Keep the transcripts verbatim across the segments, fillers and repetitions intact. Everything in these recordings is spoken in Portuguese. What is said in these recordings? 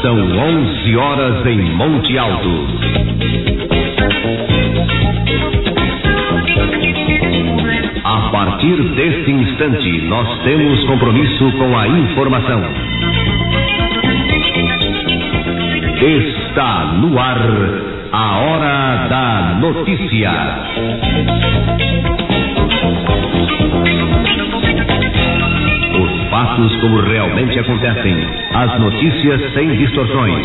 São onze horas em Monte Alto. A partir deste instante, nós temos compromisso com a informação. Está no ar a Hora da Notícia. Os fatos como realmente acontecem, as notícias sem distorções.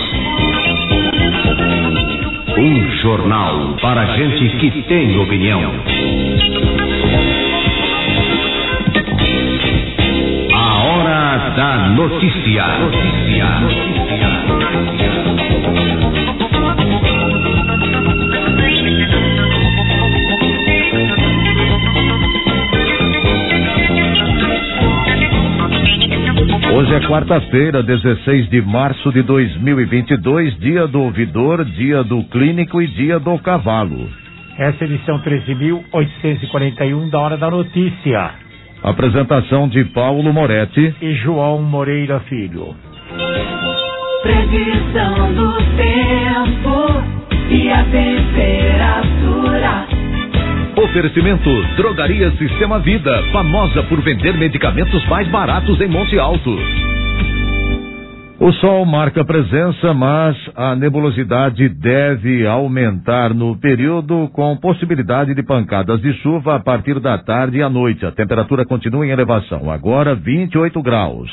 Um jornal para gente que tem opinião. A Hora da Notícia. Notícia. Notícia. Hoje é quarta-feira, dezesseis de março de dois mil e vinte e dois, dia do ouvidor, dia do clínico e dia do cavalo. Essa é a edição treze mil oitocentos e quarenta e um da Hora da Notícia. Apresentação de Paulo Moretti e João Moreira Filho. Previsão do tempo e a temperatura. Oferecimento Drogaria Sistema Vida, famosa por vender medicamentos mais baratos em Monte Alto. O sol marca presença, mas a nebulosidade deve aumentar no período, com possibilidade de pancadas de chuva a partir da tarde e à noite. A temperatura continua em elevação, agora vinte e oito graus.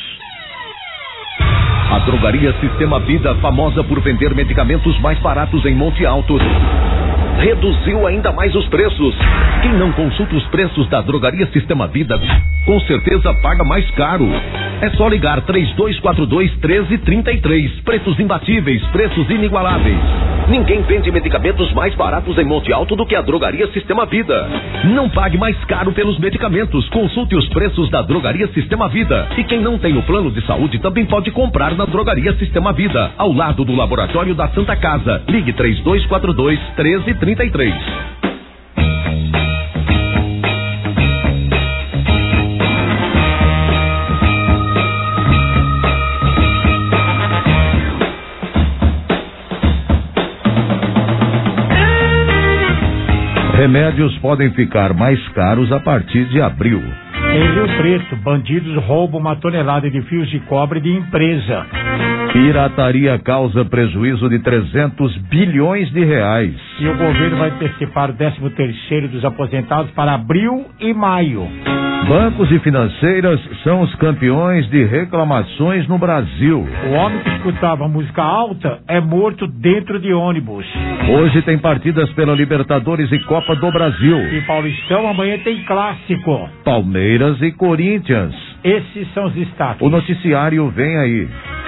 A Drogaria Sistema Vida, famosa por vender medicamentos mais baratos em Monte Alto, reduziu ainda mais os preços. Quem não consulta os preços da Drogaria Sistema Vida, com certeza paga mais caro. É só ligar três dois quatro dois, um três três três. Preços imbatíveis, preços inigualáveis. Ninguém vende medicamentos mais baratos em Monte Alto do que a Drogaria Sistema Vida. Não pague mais caro pelos medicamentos. Consulte os preços da Drogaria Sistema Vida. E quem não tem o plano de saúde também pode comprar na Drogaria Sistema Vida, ao lado do Laboratório da Santa Casa. Ligue três dois quatro dois, um três três três. Remédios podem ficar mais caros a partir de abril. Em Rio Preto, bandidos roubam uma tonelada de fios de cobre de empresa. Pirataria causa prejuízo de trezentos bilhões de reais. E o governo vai antecipar o décimo terceiro dos aposentados para abril e maio. Bancos e financeiras são os campeões de reclamações no Brasil. O homem que escutava música alta é morto dentro de ônibus. Hoje tem partidas pela Libertadores e Copa do Brasil. E Paulistão, amanhã tem clássico. Palmeiras e Corinthians. Esses são os destaques. O noticiário vem aí.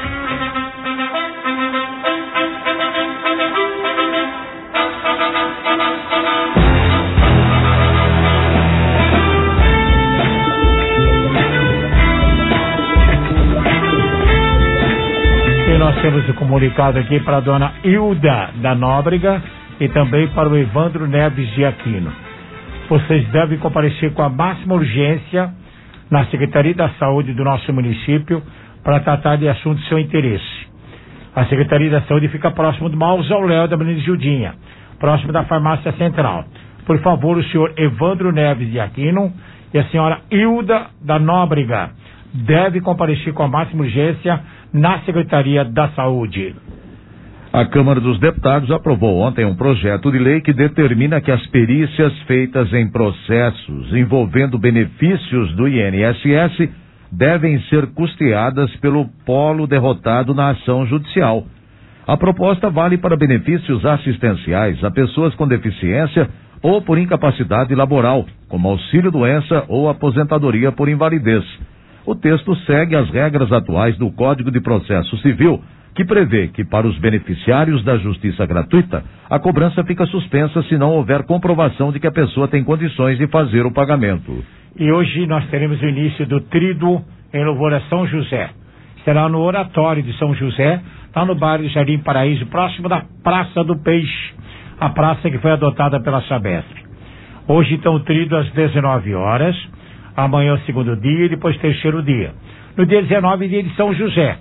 Nós temos o comunicado aqui para a dona Hilda da Nóbrega e também para o Evandro Neves de Aquino. Vocês devem comparecer com a máxima urgência na Secretaria da Saúde do nosso município para tratar de assuntos de seu interesse. A Secretaria da Saúde fica próximo do mausoléu da Menina Gildinha, próximo da Farmácia Central. Por favor, o senhor Evandro Neves de Aquino e a senhora Hilda da Nóbrega deve comparecer com a máxima urgência na Secretaria da Saúde. A Câmara dos Deputados aprovou ontem um projeto de lei que determina que as perícias feitas em processos envolvendo benefícios do I N S S devem ser custeadas pelo polo derrotado na ação judicial. A proposta vale para benefícios assistenciais a pessoas com deficiência ou por incapacidade laboral, como auxílio-doença ou aposentadoria por invalidez. O texto segue as regras atuais do Código de Processo Civil, que prevê que para os beneficiários da justiça gratuita, a cobrança fica suspensa se não houver comprovação de que a pessoa tem condições de fazer o pagamento. E hoje nós teremos o início do Tríduo em louvor a São José. Será no Oratório de São José, lá no bairro Jardim Paraíso, próximo da Praça do Peixe, a praça que foi adotada pela Sabesp. Hoje, então, o Tríduo às dezenove horas. Amanhã é o segundo dia e depois terceiro dia. No dia dezenove, dia de São José.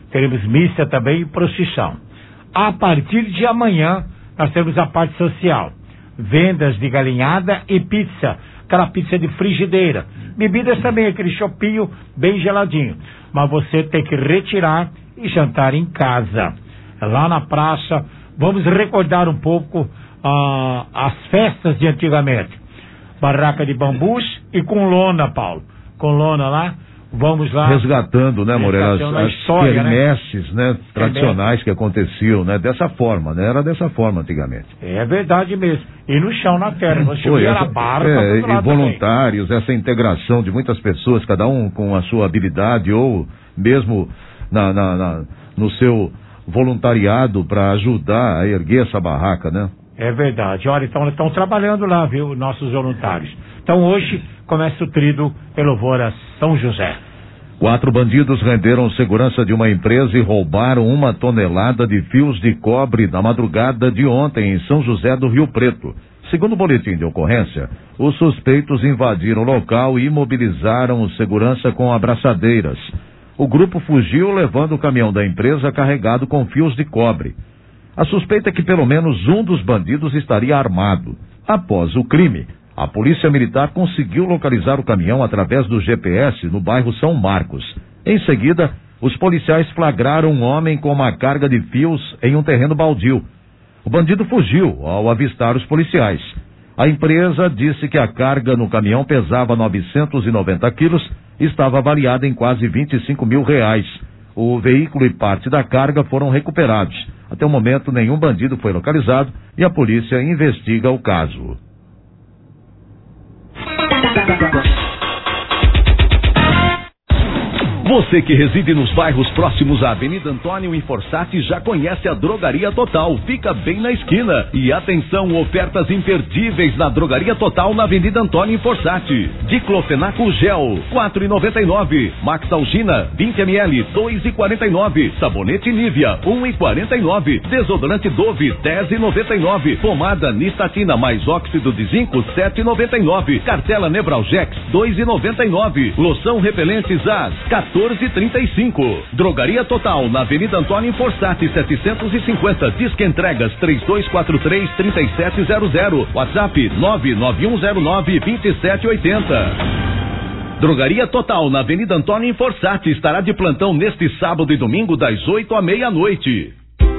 teremos missa também e procissão. A partir de amanhã, nós temos a parte social, vendas de galinhada e pizza, aquela pizza de frigideira, bebidas também, aquele chopinho bem geladinho, mas você tem que retirar e jantar em casa, lá na praça. Vamos recordar um pouco ah, as festas de antigamente, barraca de bambus e com lona, Paulo, com lona lá. Vamos lá. Resgatando, né, Moreira, as, as história, quermesses, né, né tradicionais que aconteciam, né, dessa forma, né, era dessa forma antigamente. É verdade mesmo. E no chão, na terra, você Foi, via essa, na barra, é, e voluntários, também. Essa integração de muitas pessoas, cada um com a sua habilidade ou mesmo na, na, na, no seu voluntariado para ajudar a erguer essa barraca, né? É verdade. Olha, então estão trabalhando lá, viu, nossos voluntários. Então hoje começa o trido em louvor a São José. Quatro bandidos renderam segurança de uma empresa e roubaram uma tonelada de fios de cobre na madrugada de ontem em São José do Rio Preto. Segundo o boletim de ocorrência, os suspeitos invadiram o local e imobilizaram o segurança com abraçadeiras. O grupo fugiu levando o caminhão da empresa carregado com fios de cobre. A suspeita é que pelo menos um dos bandidos estaria armado. Após o crime, a polícia militar conseguiu localizar o caminhão através do G P S no bairro São Marcos. Em seguida, os policiais flagraram um homem com uma carga de fios em um terreno baldio. O bandido fugiu ao avistar os policiais. A empresa disse que a carga no caminhão pesava novecentos e noventa quilos e estava avaliada em quase vinte e cinco mil reais. O veículo e parte da carga foram recuperados. Até o momento, nenhum bandido foi localizado e a polícia investiga o caso. Você que reside nos bairros próximos à Avenida Antônio Inforçati já conhece a Drogaria Total. Fica bem na esquina. E atenção, ofertas imperdíveis na Drogaria Total na Avenida Antônio Inforçati. Diclofenaco Gel, quatro reais e noventa e nove centavos. Maxalgina, vinte mililitros, dois reais e quarenta e nove centavos. Sabonete Nivea, um real e quarenta e nove centavos. Desodorante Dove, dez reais e noventa e nove centavos. Pomada Nistatina mais óxido de zinco, sete reais e noventa e nove centavos. Cartela Nebralgex, dois reais e noventa e nove centavos. Loção repelente Zaz, quatorze reais e trinta e cinco centavos. Drogaria Total, na Avenida Antônio Inforçati, setecentos e cinquenta. Disque entregas três dois quatro três, três sete zero zero. WhatsApp nove nove um zero nove, dois sete oito zero. Drogaria Total, na Avenida Antônio Inforçati, estará de plantão neste sábado e domingo das oito à meia-noite.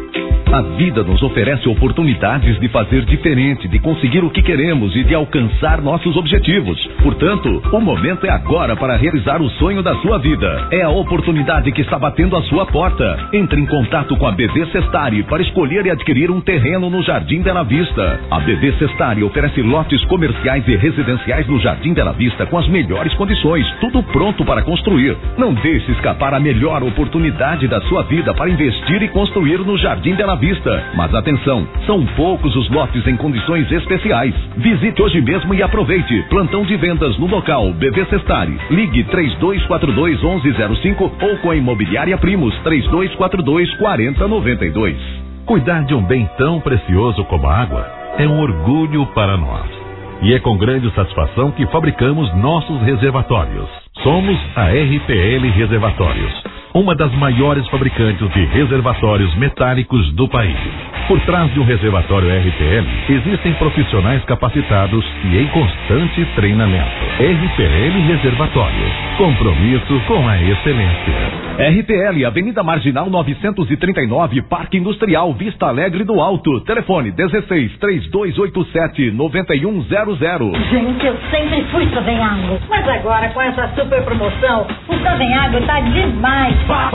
A vida nos oferece oportunidades de fazer diferente, de conseguir o que queremos e de alcançar nossos objetivos. Portanto, o momento é agora para realizar o sonho da sua vida. É a oportunidade que está batendo à sua porta. Entre em contato com a B V Sestari para escolher e adquirir um terreno no Jardim Bela Vista. A B V Sestari oferece lotes comerciais e residenciais no Jardim Bela Vista com as melhores condições, tudo pronto para construir. Não deixe escapar a melhor oportunidade da sua vida para investir e construir no Jardim Bela Vista. Mas atenção, são poucos os lotes em condições especiais. Visite hoje mesmo e aproveite. Plantão de vendas no local B V Sestari. Ligue três dois quatro dois, onze zero cinco ou com a Imobiliária Primos três dois quatro dois, quatro zero nove dois. Cuidar de um bem tão precioso como a água é um orgulho para nós. E é com grande satisfação que fabricamos nossos reservatórios. Somos a R P L Reservatórios, uma das maiores fabricantes de reservatórios metálicos do país. Por trás de um reservatório R P L, existem profissionais capacitados e em constante treinamento. R P L Reservatórios, compromisso com a excelência. R P L, Avenida Marginal novecentos e trinta e nove, Parque Industrial, Vista Alegre do Alto. Telefone dezesseis, três dois oito sete, nove um zero zero. Gente, eu sempre fui Savenhago, mas agora com essa super promoção, o Savenhago tá demais.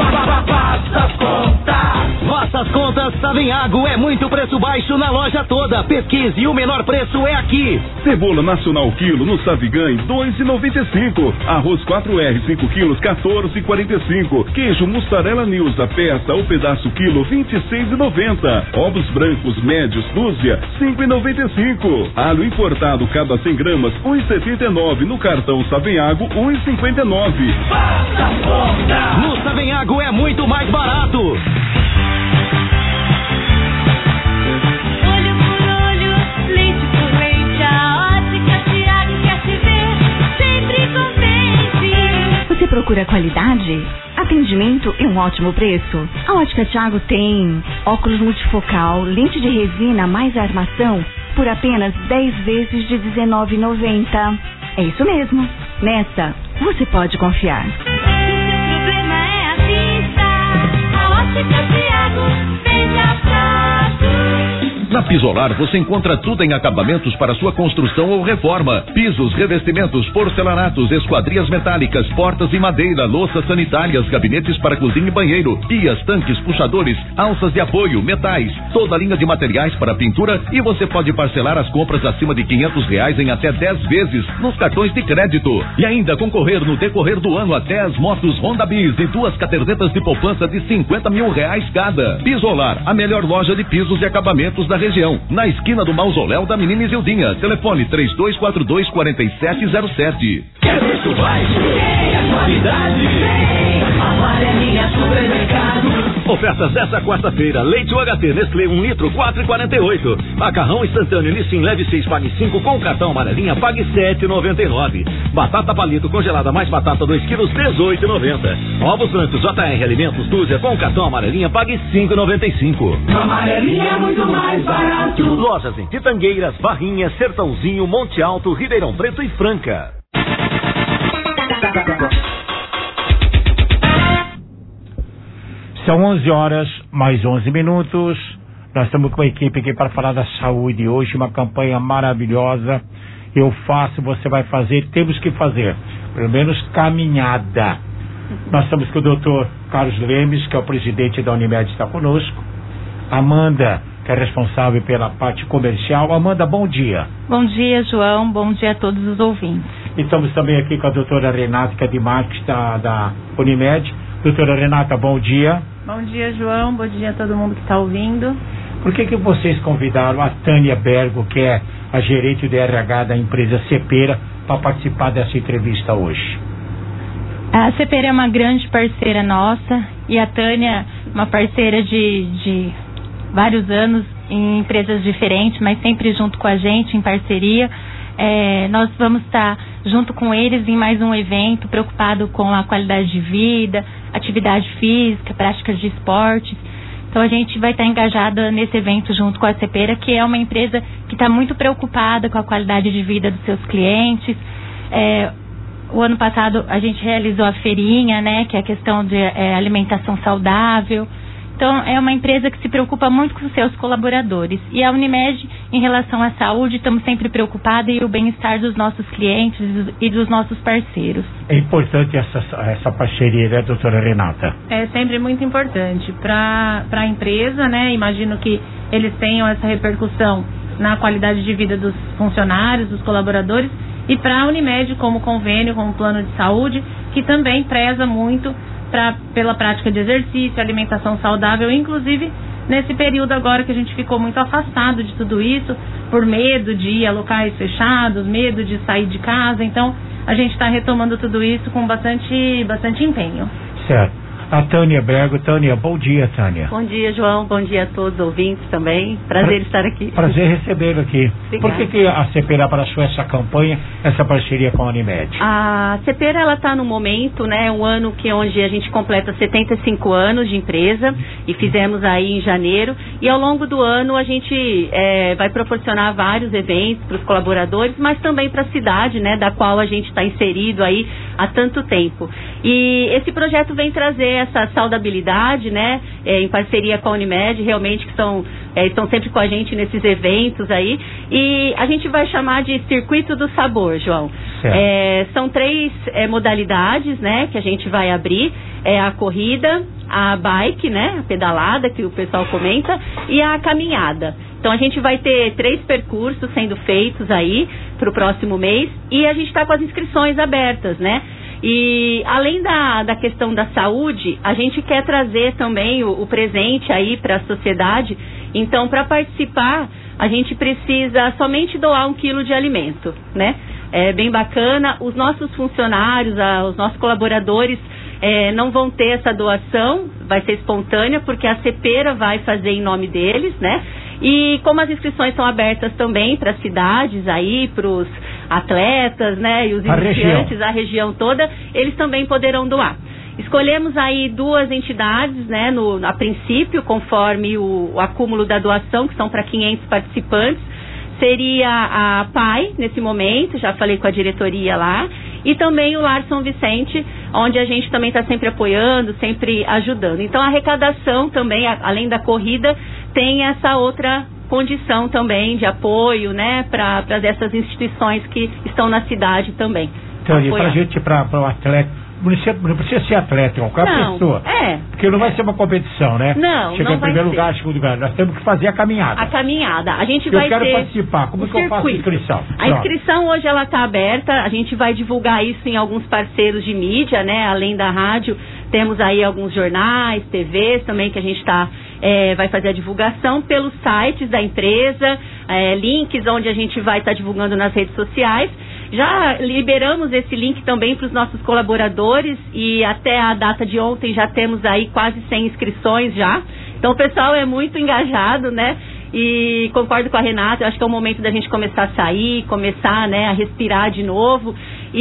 Faça as contas. Faça as contas, Savenhago é muito preço baixo na loja toda. Pesquise e o menor preço é aqui. Cebola nacional quilo no Savigan, dois reais e noventa e cinco centavos. Arroz quatro R, cinco quilos, quatorze reais e quarenta e cinco centavos. Queijo mussarela News, a peça ou pedaço quilo, vinte e seis reais e noventa centavos. Ovos brancos médios, dúzia, cinco reais e noventa e cinco centavos. Alho importado cada cem gramas, um real e setenta e nove centavos. No cartão Savenhago, um real e cinquenta e nove centavos. Faça as contas. No Savenhago é muito mais barato. Olho por olho, leite por leite, a ótica Tiago quer te ver, sempre contente. Você procura qualidade? A atendimento e um ótimo preço. A Ótica Thiago tem óculos multifocal, lente de resina mais armação por apenas dez vezes de dezenove reais e noventa centavos. É isso mesmo. Nessa, você pode confiar. Se o problema é a vista, a Ótica Thiago vende a prazo. Na Pisolar você encontra tudo em acabamentos para sua construção ou reforma. Pisos, revestimentos, porcelanatos, esquadrias metálicas, portas em madeira, louças sanitárias, gabinetes para cozinha e banheiro, pias, tanques, puxadores, alças de apoio, metais, toda a linha de materiais para pintura, e você pode parcelar as compras acima de quinhentos reais em até dez vezes nos cartões de crédito. E ainda concorrer no decorrer do ano até as motos Honda Bis e duas cadernetas de poupança de cinquenta mil reais cada. Pisolar, a melhor loja de pisos e acabamentos da região, na esquina do mausoléu da Menina Isildinha. Telefone três dois quatro dois, quatro sete zero sete. Quer preço baixo? Tem a qualidade. Tem Amarelinha Supermercado. Ofertas dessa quarta-feira: leite U H T Nestlé um litro quatro e quarenta e oito. Macarrão instantâneo Nissin leve seis pague cinco com cartão Amarelinha pague sete e noventa e nove. Batata palito congelada mais batata dois quilos dezoito e noventa. Ovos brancos J R Alimentos dúzia com cartão Amarelinha pague cinco e noventa e cinco. Amarelinha é muito mais barato. Lojas em Pitangueiras, Barrinha, Sertãozinho, Monte Alto, Ribeirão Preto e Franca. São onze horas, mais onze minutos. Nós estamos com a equipe aqui para falar da saúde hoje, uma campanha maravilhosa. Eu faço, você vai fazer, temos que fazer, pelo menos caminhada. Nós estamos com o doutor Carlos Lemes, que é o presidente da Unimed, está conosco. Amanda, que é responsável pela parte comercial. Amanda, bom dia. Bom dia, João. Bom dia a todos os ouvintes. E estamos também aqui com a doutora Renata, que é de marketing da, da Unimed. Doutora Renata, bom dia. Bom dia, João. Bom dia a todo mundo que está ouvindo. Por que que vocês convidaram a Tânia Bergo, que é a gerente de R H da empresa Cepera, para participar dessa entrevista hoje? A Cepera é uma grande parceira nossa e a Tânia, uma parceira de, de vários anos em empresas diferentes, mas sempre junto com a gente, em parceria. É, nós vamos estar junto com eles em mais um evento preocupado com a qualidade de vida, atividade física, práticas de esportes. Então a gente vai estar engajada nesse evento junto com a Cepera, que é uma empresa que está muito preocupada com a qualidade de vida dos seus clientes. É, o ano passado a gente realizou a feirinha, né, que é a questão de é, alimentação saudável. Então, é uma empresa que se preocupa muito com os seus colaboradores. E a Unimed, em relação à saúde, estamos sempre preocupados e o bem-estar dos nossos clientes e dos nossos parceiros. É importante essa, essa parceria, né, doutora Renata? É sempre muito importante para a empresa, né? Imagino que eles tenham essa repercussão na qualidade de vida dos funcionários, dos colaboradores, e para a Unimed como convênio, como plano de saúde, que também preza muito Pra, pela prática de exercício, alimentação saudável, inclusive nesse período agora que a gente ficou muito afastado de tudo isso, por medo de ir a locais fechados, medo de sair de casa. Então a gente está retomando tudo isso com bastante, bastante empenho. Certo. A Tânia Bergo. Tânia, bom dia, Tânia. Bom dia, João. Bom dia a todos os ouvintes também. Prazer pra... estar aqui. Prazer recebê-lo aqui. Obrigada. Por que que a Cepera abraçou essa campanha, essa parceria com a Unimed? A Cepera, ela está no momento, né, um ano que onde a gente completa setenta e cinco anos de empresa e fizemos aí em janeiro, e ao longo do ano a gente é, vai proporcionar vários eventos para os colaboradores, mas também para a cidade, né, da qual a gente está inserido aí há tanto tempo. E esse projeto vem trazer essa saudabilidade, né, é, em parceria com a Unimed, realmente que são, é, estão sempre com a gente nesses eventos aí, e a gente vai chamar de Circuito do Sabor, João. É, são três é, modalidades, né, que a gente vai abrir, é a corrida, a bike, né, a pedalada que o pessoal comenta, e a caminhada. Então a gente vai ter três percursos sendo feitos aí para o próximo mês, e a gente está com as inscrições abertas, né? E além da, da questão da saúde, a gente quer trazer também o, o presente aí para a sociedade. Então, para participar, a gente precisa somente doar um quilo de alimento, né? É bem bacana. Os nossos funcionários, a, os nossos colaboradores é, não vão ter essa doação, vai ser espontânea, porque a Cepera vai fazer em nome deles, né? E como as inscrições são abertas também para as cidades aí, para os atletas, né, e os iniciantes, a região toda, eles também poderão doar. Escolhemos aí duas entidades, né, no, a princípio, conforme o, o acúmulo da doação, que são para quinhentos participantes. Seria a P A I, nesse momento, já falei com a diretoria lá, e também o Lar São Vicente, onde a gente também está sempre apoiando, sempre ajudando. Então, a arrecadação também, a, além da corrida, tem essa outra condição também de apoio, né, para essas instituições que estão na cidade também. Então, e para a gente, para o atleta, não precisa ser atleta, qualquer não, pessoa. É. Porque não vai ser uma competição, né? Não, Chega não em primeiro vai lugar, ser. segundo lugar. Nós temos que fazer a caminhada. A caminhada. A gente eu vai quero ter participar. Como que eu faço a inscrição? A inscrição hoje ela está aberta. A gente vai divulgar isso em alguns parceiros de mídia, né? Além da rádio, temos aí alguns jornais, T Vs também que a gente está é, vai fazer a divulgação pelos sites da empresa, é, links onde a gente vai estar tá divulgando nas redes sociais. Já liberamos esse link também para os nossos colaboradores e até a data de ontem já temos aí quase cem inscrições já. Então o pessoal é muito engajado, né? E concordo com a Renata, eu acho que é o momento da gente começar a sair, começar, né, a respirar de novo.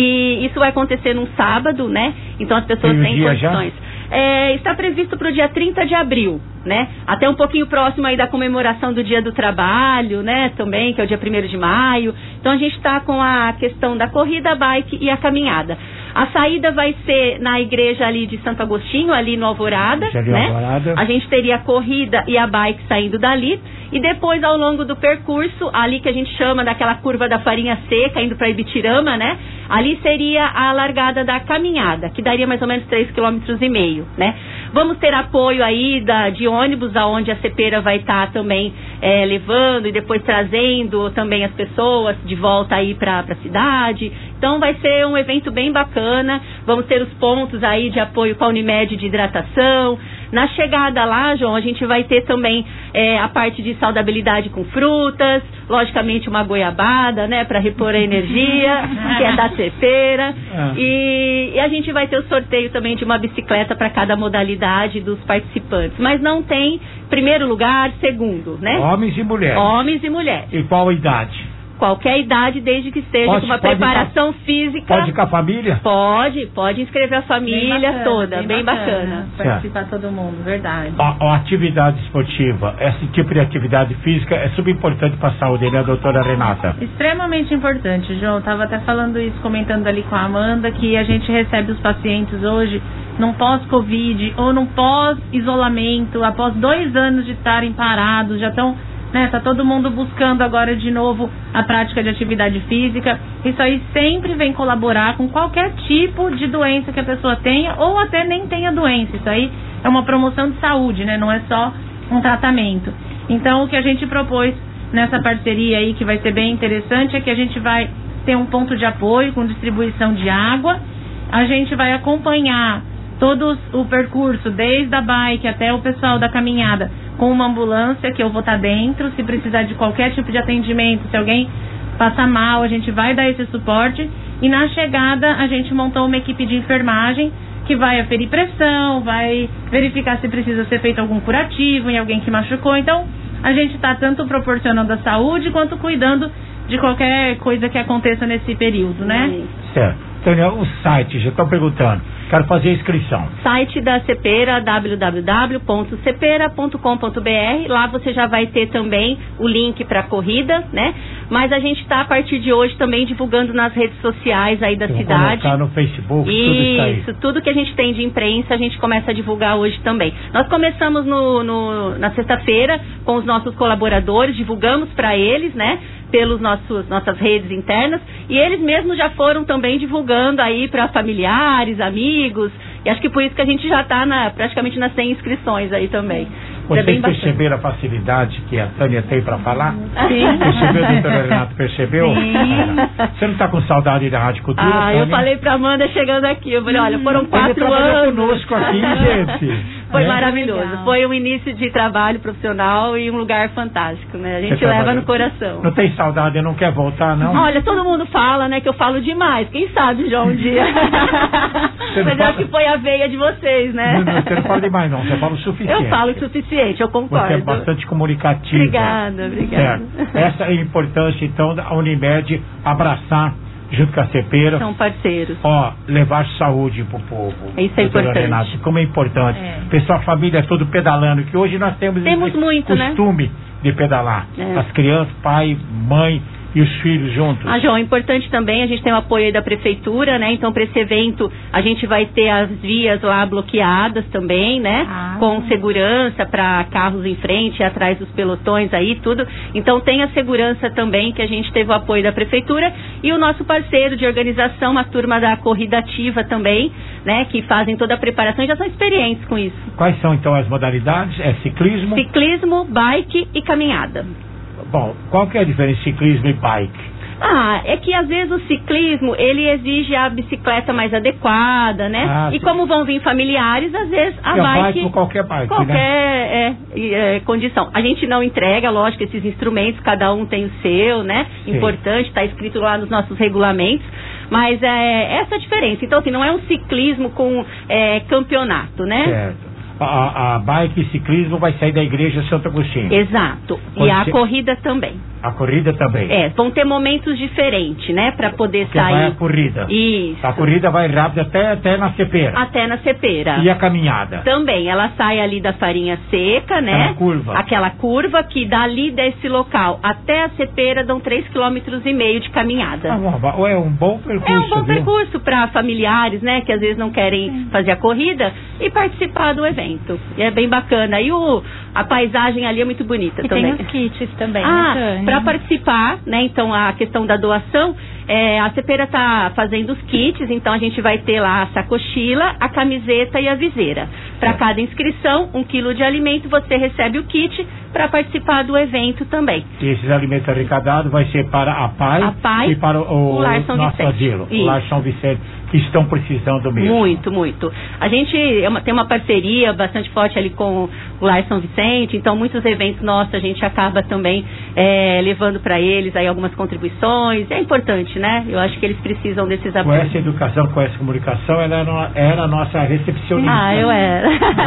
E isso vai acontecer num sábado, né? Então as pessoas têm condições. É, está previsto para o dia trinta de abril, né? Até um pouquinho próximo aí da comemoração do Dia do Trabalho, né? Também, que é o dia primeiro de maio. Então a gente está com a questão da corrida, a bike e a caminhada. A saída vai ser na igreja ali de Santo Agostinho, ali no Alvorada, né? Alvorada. A gente teria a corrida e a bike saindo dali. E depois, ao longo do percurso, ali que a gente chama daquela curva da farinha seca, indo para Ibitirama, né? Ali seria a largada da caminhada, que daria mais ou menos três quilômetros e meio, né? Vamos ter apoio aí da, de ônibus, aonde a Cepera vai estar tá também é, levando e depois trazendo também as pessoas de volta aí para a cidade. Então vai ser um evento bem bacana. Vamos ter os pontos aí de apoio com a Unimed de hidratação. Na chegada lá, João, a gente vai ter também é, a parte de saudabilidade com frutas, logicamente uma goiabada, né, para repor a energia, que é da Cepera. Ah. E, e a gente vai ter o sorteio também de uma bicicleta para cada modalidade dos participantes. Mas não tem primeiro lugar, segundo, né? Homens e mulheres. Homens e mulheres. E qual a idade? Qualquer idade, desde que esteja pode, com uma preparação ir, física. Pode ir com a família? Pode, pode inscrever a família bem bacana, toda, bem, bem bacana. bacana. Participar todo mundo, verdade. A, a atividade esportiva, esse tipo de atividade física é super importante para a saúde, né, doutora Renata? Extremamente importante, João. Estava até falando isso, comentando ali com a Amanda, que a gente recebe os pacientes hoje num pós-Covid ou num pós-isolamento, após dois anos de estarem parados, já estão... Né, tá todo mundo buscando agora de novo a prática de atividade física. Isso aí sempre vem colaborar com qualquer tipo de doença que a pessoa tenha ou até nem tenha doença. Isso aí é uma promoção de saúde, né? Não é só um tratamento. Então o que a gente propôs nessa parceria aí, que vai ser bem interessante, é que a gente vai ter um ponto de apoio com distribuição de água. A gente vai acompanhar todo o percurso, desde a bike até o pessoal da caminhada, com uma ambulância que eu vou estar dentro. Se precisar de qualquer tipo de atendimento, se alguém passar mal, a gente vai dar esse suporte. E na chegada a gente montou uma equipe de enfermagem que vai aferir pressão, vai verificar se precisa ser feito algum curativo em alguém que machucou. Então a gente está tanto proporcionando a saúde quanto cuidando de qualquer coisa que aconteça nesse período, né? Certo. Então, o site, já estão perguntando. Quero fazer a inscrição. Site da Cepera, w w w ponto cepera ponto com ponto b r. Lá você já vai ter também o link para a corrida, né? Mas a gente está, a partir de hoje, também divulgando nas redes sociais aí da Eu cidade. Vou colocar no Facebook, isso, tudo isso aí. Isso, tudo que a gente tem de imprensa, a gente começa a divulgar hoje também. Nós começamos no, no, na sexta-feira com os nossos colaboradores, divulgamos para eles, né? Pelos nossos nossas redes internas, e eles mesmos já foram também divulgando aí para familiares, amigos, e acho que por isso que a gente já está na, praticamente nas cem inscrições aí também. Vocês é perceberam a facilidade que a Tânia tem para falar? Sim. Percebeu, doutora Renata? Percebeu? Sim. Você não está com saudade da Rádio Cultura? Ah, Tânia? eu falei para Amanda chegando aqui, eu falei, olha, foram quatro Ele anos. conosco aqui, gente. Foi é? maravilhoso. Legal. Foi um início de trabalho profissional e um lugar fantástico, né? A gente Você leva trabalhou. no coração. Não tem saudade, não quer voltar, não? Olha, todo mundo fala, né, que eu falo demais. Quem sabe já um dia. Mas fala... acho que foi a veia de vocês, né? Não, não, você não fala demais, não. Você fala o suficiente. Eu falo o suficiente, eu concordo. Você é bastante comunicativa. Obrigada, obrigada. Certo. Essa é a importância, então, da Unimed abraçar junto com a Cepera. São parceiros. Ó, levar saúde pro povo. Isso é importante. Renato, como é importante. É. Pessoal, a família todo pedalando, que hoje nós temos, temos esse muito, costume né? de pedalar. É. As crianças, pai, mãe e os filhos juntos. Ah, João, importante também, a gente tem o apoio aí da prefeitura, né? Então, para esse evento, a gente vai ter as vias lá bloqueadas também, né? Ah. Com segurança para carros em frente e atrás dos pelotões aí, tudo. Então, tem a segurança também, que a gente teve o apoio da prefeitura e o nosso parceiro de organização, a turma da Corrida Ativa também, né? Que fazem toda a preparação e já são experientes com isso. Quais são, então, as modalidades? É ciclismo? Ciclismo, bike e caminhada. Bom, qual que é a diferença de ciclismo e bike? Ah, é que às vezes o ciclismo, ele exige a bicicleta mais adequada, né? Ah, e sim. como vão vir familiares, às vezes a E a bike... bike por qualquer bike, qualquer né? é, é, condição. A gente não entrega, lógico, esses instrumentos, cada um tem o seu, né? Sim. Importante, está escrito lá nos nossos regulamentos. Mas é essa a diferença. Então, assim, não é um ciclismo com é, campeonato, né? Certo. A, a bike e ciclismo vai sair da igreja Santo Agostinho. Exato. Pode e a ser- corrida também. A corrida também. É, vão ter momentos diferentes, né? Para poder Porque sair. vai a corrida. Isso. A corrida vai rápido até, até na Cepera. Até na Cepera. E a caminhada? Também, ela sai ali da farinha seca, né? Aquela curva. Aquela curva que dali desse local até a Cepera dão três quilômetros e meio de caminhada. Ah, bom, é um bom percurso, É um bom viu? percurso para familiares, né? Que às vezes não querem fazer a corrida e participar do evento. E é bem bacana. E o, a paisagem ali é muito bonita E também. tem os kits também, Ah, né, Tânia? para participar, né? Então a questão da doação, é, a Cepera tá fazendo os kits, então a gente vai ter lá a sacochila, a camiseta e a viseira. Para cada inscrição, um quilo de alimento, você recebe o kit para participar do evento também. E esses alimentos arrecadados vai ser para a Pai, A Pai, e para o, o Lar São nosso Vicente. asilo, o Isso. Lar São Vicente, que estão precisando mesmo. Muito, muito. A gente é uma- tem uma parceria bastante forte ali com o Lar São Vicente, então muitos eventos nossos a gente acaba também é, levando para eles aí algumas contribuições. É importante, né? Eu acho que eles precisam desses Com apoios. essa educação, com essa comunicação, ela era, era a nossa recepcionista. Ah, eu era.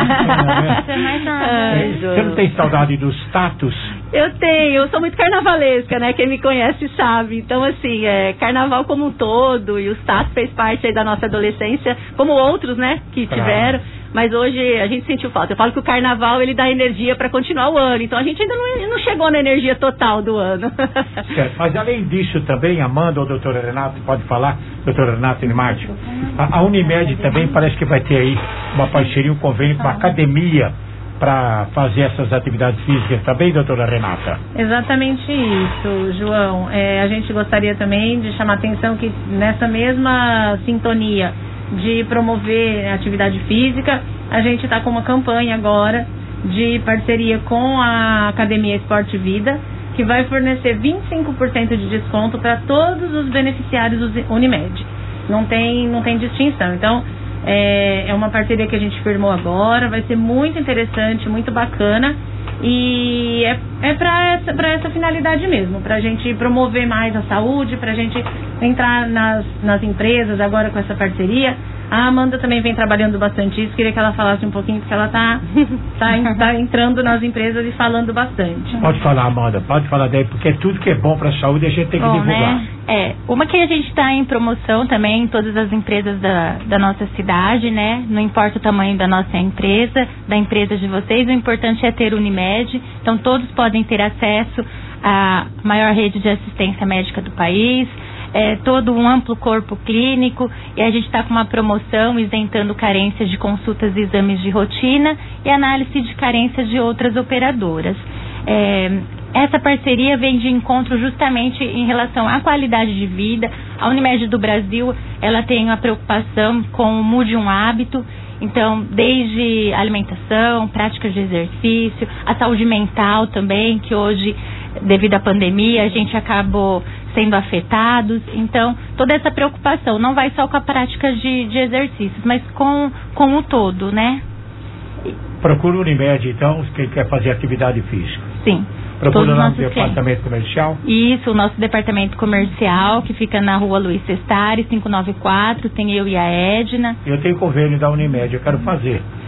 Você é mais nada. Ai, Você não tem saudade dos status? Eu tenho, eu sou muito carnavalesca, né? Quem me conhece sabe. Então, assim, é, carnaval como um todo, e o Status fez parte aí da nossa adolescência, como outros, né, que Claro. tiveram. Mas hoje a gente sentiu falta. Eu falo que o carnaval, ele dá energia para continuar o ano. Então, a gente ainda não, não chegou na energia total do ano. Certo. Mas além disso também, Amanda ou doutora Renata, pode falar, doutora Renata e Márcio, a, a Unimed também parece que vai ter aí uma parceria, um convênio com a academia para fazer essas atividades físicas também, doutora Renata? Exatamente isso, João. É, a gente gostaria também de chamar a atenção que nessa mesma sintonia de promover a atividade física, a gente está com uma campanha agora de parceria com a Academia Esporte Vida, que vai fornecer vinte e cinco por cento de desconto para todos os beneficiários do Unimed. Não tem, não tem distinção. Então, é, é uma parceria que a gente firmou agora, vai ser muito interessante, muito bacana. E é, é para essa, pra essa finalidade mesmo, para a gente promover mais a saúde, para a gente entrar nas, nas empresas agora com essa parceria. A Amanda também vem trabalhando bastante isso, queria que ela falasse um pouquinho, porque ela tá, tá, en- tá entrando nas empresas e falando bastante. Pode falar, Amanda, pode falar daí, porque tudo que é bom para a saúde a gente tem que Bom, divulgar. né? É, uma que a gente está em promoção também em todas as empresas da, da nossa cidade, né? Não importa o tamanho da nossa empresa, da empresa de vocês, o importante é ter Unimed. Então todos podem ter acesso à maior rede de assistência médica do país, é, todo um amplo corpo clínico, e a gente está com uma promoção isentando carências de consultas e exames de rotina e análise de carências de outras operadoras. É, essa parceria vem de encontro justamente em relação à qualidade de vida. A Unimed do Brasil, ela tem uma preocupação com o Mude um Hábito. Então, desde alimentação, práticas de exercício, a saúde mental também, que hoje, devido à pandemia, a gente acabou sendo afetados. Então, toda essa preocupação não vai só com a prática de, de exercícios, mas com, com o todo, né? Procura o Unimed, então, quem quer fazer atividade física. Sim. Procura Todos os lá no nossos departamento comercial. Isso, o nosso departamento comercial, que fica na rua Luiz Sestari, quinhentos e noventa e quatro, tem eu e a Edna. Eu tenho convênio da Unimed, eu quero fazer.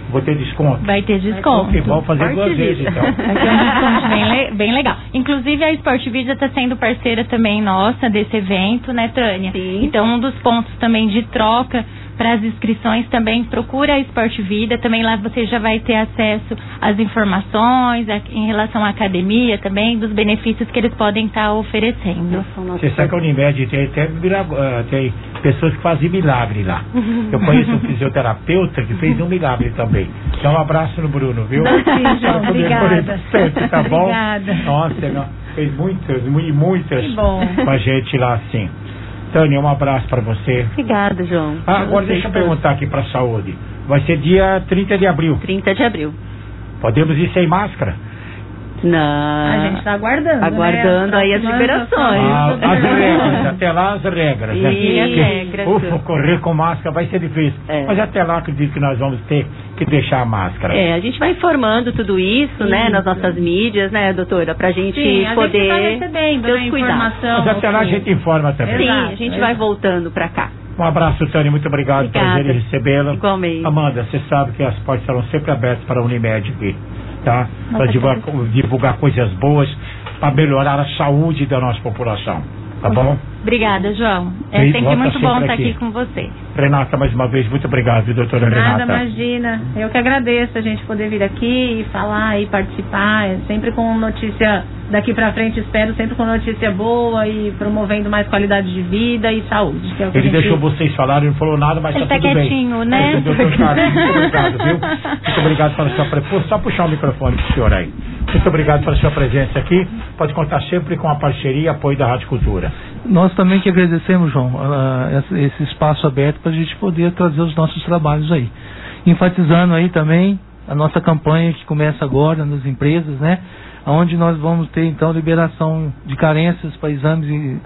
Vou ter desconto? Vai ter desconto. Que bom fazer duas vezes, então. Vai ter um desconto bem, le- bem legal. Inclusive, a Sport Vida está sendo parceira também nossa desse evento, né, Tânia? Sim. Então, um dos pontos também de troca para as inscrições também, procura a Sport Vida. Também lá você já vai ter acesso às informações a, em relação à academia também, dos benefícios que eles podem estar tá oferecendo. Você sabe que a Unimed tem até uh, tem pessoas que fazem milagre lá. Eu conheço um fisioterapeuta que fez um milagre também. Então, um abraço no Bruno, viu? Sim, João, obrigada. Sempre, tá bom? Obrigada. Nossa, não, fez muitas, mu- muitas Que bom. com a gente lá, assim. Tânia, um abraço para você. Obrigada, João. Ah, agora deixa eu perguntar aqui para a saúde. Vai ser dia trinta de abril. trinta de abril. Podemos ir sem máscara? Não. A gente está aguardando. Aguardando né? aí as liberações. Ah, as regras, até lá as regras. E né? as Porque, regras. Ufa, correr com máscara vai ser difícil. É. Mas até lá acredito que nós vamos ter que deixar a máscara. É, a gente vai informando tudo isso, né, nas nossas mídias, né, doutora, pra gente Sim, a poder gente tá recebendo, ter né, os cuidados. informação. Mas até lá a gente informa também. Sim, Exato, a gente é. vai voltando pra cá. Um abraço, Tânia, muito obrigado. Obrigada. Prazer em recebê-la. Igualmente. Amanda, você sabe que as portas estarão sempre abertas para a Unimed aqui, tá? Para Nossa, divulgar, divulgar coisas boas, para melhorar a saúde da nossa população, tá bom? Obrigada, João. É Bem, sempre volta muito bom sempre estar aqui. aqui com você. Renata, mais uma vez, muito obrigado, viu, doutora Nada, Renata. imagina. Eu que agradeço a gente poder vir aqui e falar e participar. É sempre com notícia daqui pra frente, espero sempre com notícia boa e promovendo mais qualidade de vida e saúde. Que é o que Ele a gente... deixou vocês falarem, não falou nada, mas Ele tá tá tudo quietinho, bem. né? É, doutor Carlos, muito obrigado, viu? Muito obrigado pela sua presença. Só puxar o microfone pro senhor aí. Muito obrigado pela sua presença aqui. Pode contar sempre com a parceria e apoio da Rádio Cultura. Nós também que agradecemos, João, uh, esse espaço aberto para a gente poder trazer os nossos trabalhos aí. Enfatizando aí também a nossa campanha que começa agora nas empresas, né? Onde nós vamos ter então liberação de carências para exames e,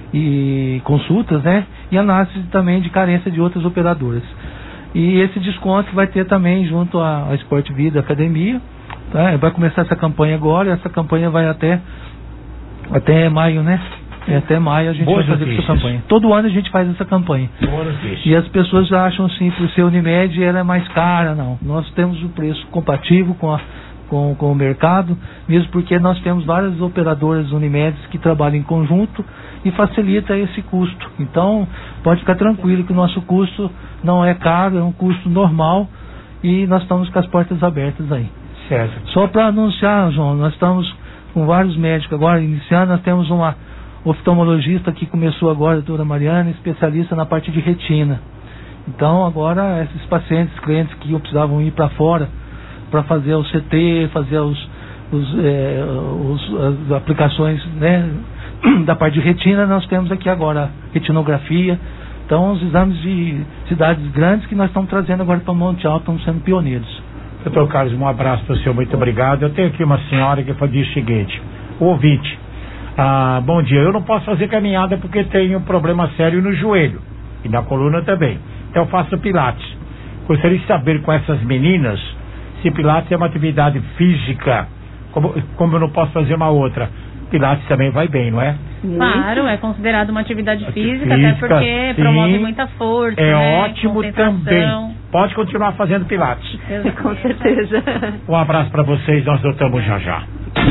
e consultas, né? E análise também de carência de outras operadoras. E esse desconto vai ter também junto à, à Sport Vida Academia, tá? Vai começar essa campanha agora, essa campanha vai até, até maio, né? É, até maio a gente Boas vai fazer notícias. essa campanha. Todo ano a gente faz essa campanha. Boa notícia. E as pessoas já acham assim, por ser Unimed ela é mais cara, não. Nós temos o preço compatível com, a, com, com o mercado, mesmo porque nós temos várias operadoras Unimedes que trabalham em conjunto e facilita esse custo. Então, pode ficar tranquilo que o nosso custo não é caro, é um custo normal e nós estamos com as portas abertas aí. Certo. Só para anunciar, João, nós estamos com vários médicos agora, iniciando, nós temos uma oftalmologista que começou agora, a doutora Mariana, especialista na parte de retina. Então, agora, esses pacientes, clientes que precisavam ir para fora para fazer o C T, fazer os, os, é, os, as aplicações, né, da parte de retina, nós temos aqui agora a retinografia. Então, os exames de cidades grandes que nós estamos trazendo agora para Monte Alto, estamos sendo pioneiros. Doutor Carlos, um abraço para o senhor, muito obrigado. Eu tenho aqui uma senhora que diz o seguinte, o ouvinte, ah, bom dia, eu não posso fazer caminhada porque tenho um problema sério no joelho e na coluna também, então eu faço pilates. Gostaria de saber com essas meninas se pilates é uma atividade física, como, como eu não posso fazer uma outra. Pilates também vai bem, não é? Claro, é considerado uma atividade física, física, até porque sim. promove muita força. É né? ótimo também. Pode continuar fazendo pilates. Com certeza. Um abraço para vocês, nós voltamos já já.